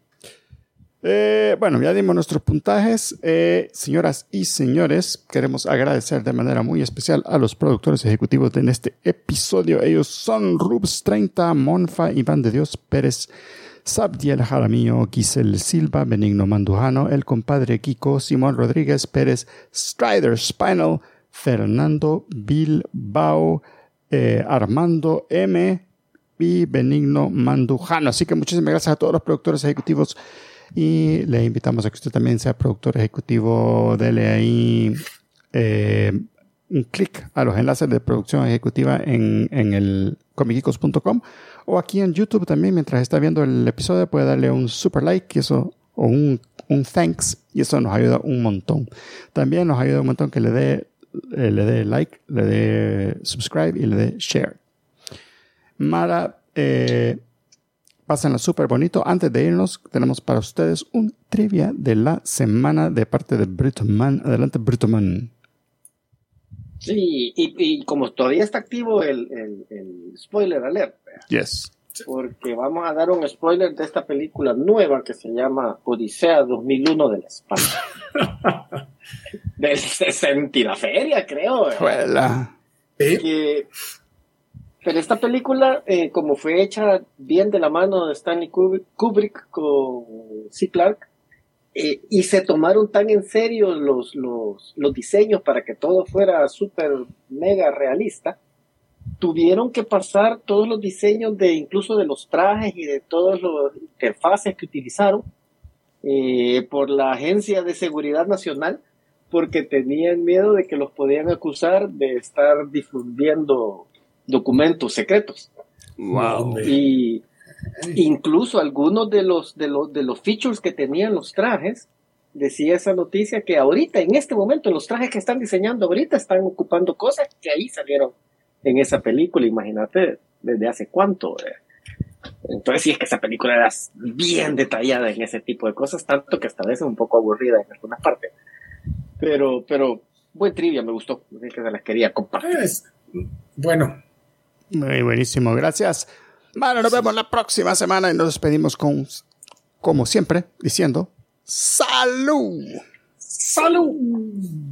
Eh, bueno, ya dimos nuestros puntajes. Eh, señoras y señores, queremos agradecer de manera muy especial a los productores ejecutivos de este episodio. Ellos son Rubs treinta, Monfa, Iván de Dios Pérez, Sabdiel Jaramillo, Giselle Silva, Benigno Mandujano, el compadre Kiko, Simón Rodríguez Pérez, Strider Spinal, Fernando Bilbao, eh, Armando M. y Benigno Mandujano. Así que muchísimas gracias a todos los productores ejecutivos y le invitamos a que usted también sea productor ejecutivo. Dele ahí eh, un clic a los enlaces de producción ejecutiva en, en el comicicos punto com o aquí en YouTube también. Mientras está viendo el episodio puede darle un super like y eso, o un, un thanks, y eso nos ayuda un montón. También nos ayuda un montón que le dé eh, le dé like, le dé subscribe y le dé share. Mara, eh, pásenla súper bonito. Antes de irnos, tenemos para ustedes un trivia de la semana de parte de Britoman. Adelante, Britoman. Sí, y, y como todavía está activo el, el, el spoiler alert, Yes. porque vamos a dar un spoiler de esta película nueva que se llama Odisea dos mil uno del espacio. Del sesenta feria, creo. ¿verdad? Juela. ¿Sí? Que- pero esta película, eh, como fue hecha bien de la mano de Stanley Kubrick, Kubrick con C. Clarke, eh, y se tomaron tan en serio los, los, los diseños para que todo fuera súper mega realista, tuvieron que pasar todos los diseños de incluso de los trajes y de todas las interfaces que utilizaron eh, por la Agencia de Seguridad Nacional, porque tenían miedo de que los podían acusar de estar difundiendo documentos secretos. Wow. Y incluso algunos de los, de los, de los features que tenían los trajes, decía esa noticia que ahorita, en este momento, los trajes que están diseñando ahorita están ocupando cosas que ahí salieron en esa película. Imagínate desde hace cuánto. eh. Entonces sí, es que esa película era bien detallada en ese tipo de cosas, tanto que hasta a veces un poco aburrida en algunas partes. Pero, pero, buen trivia, me gustó. Que se las quería compartir. Es, bueno. Muy buenísimo, gracias. Bueno, nos vemos la próxima semana y nos despedimos con, como siempre, diciendo ¡Salud! ¡Salud!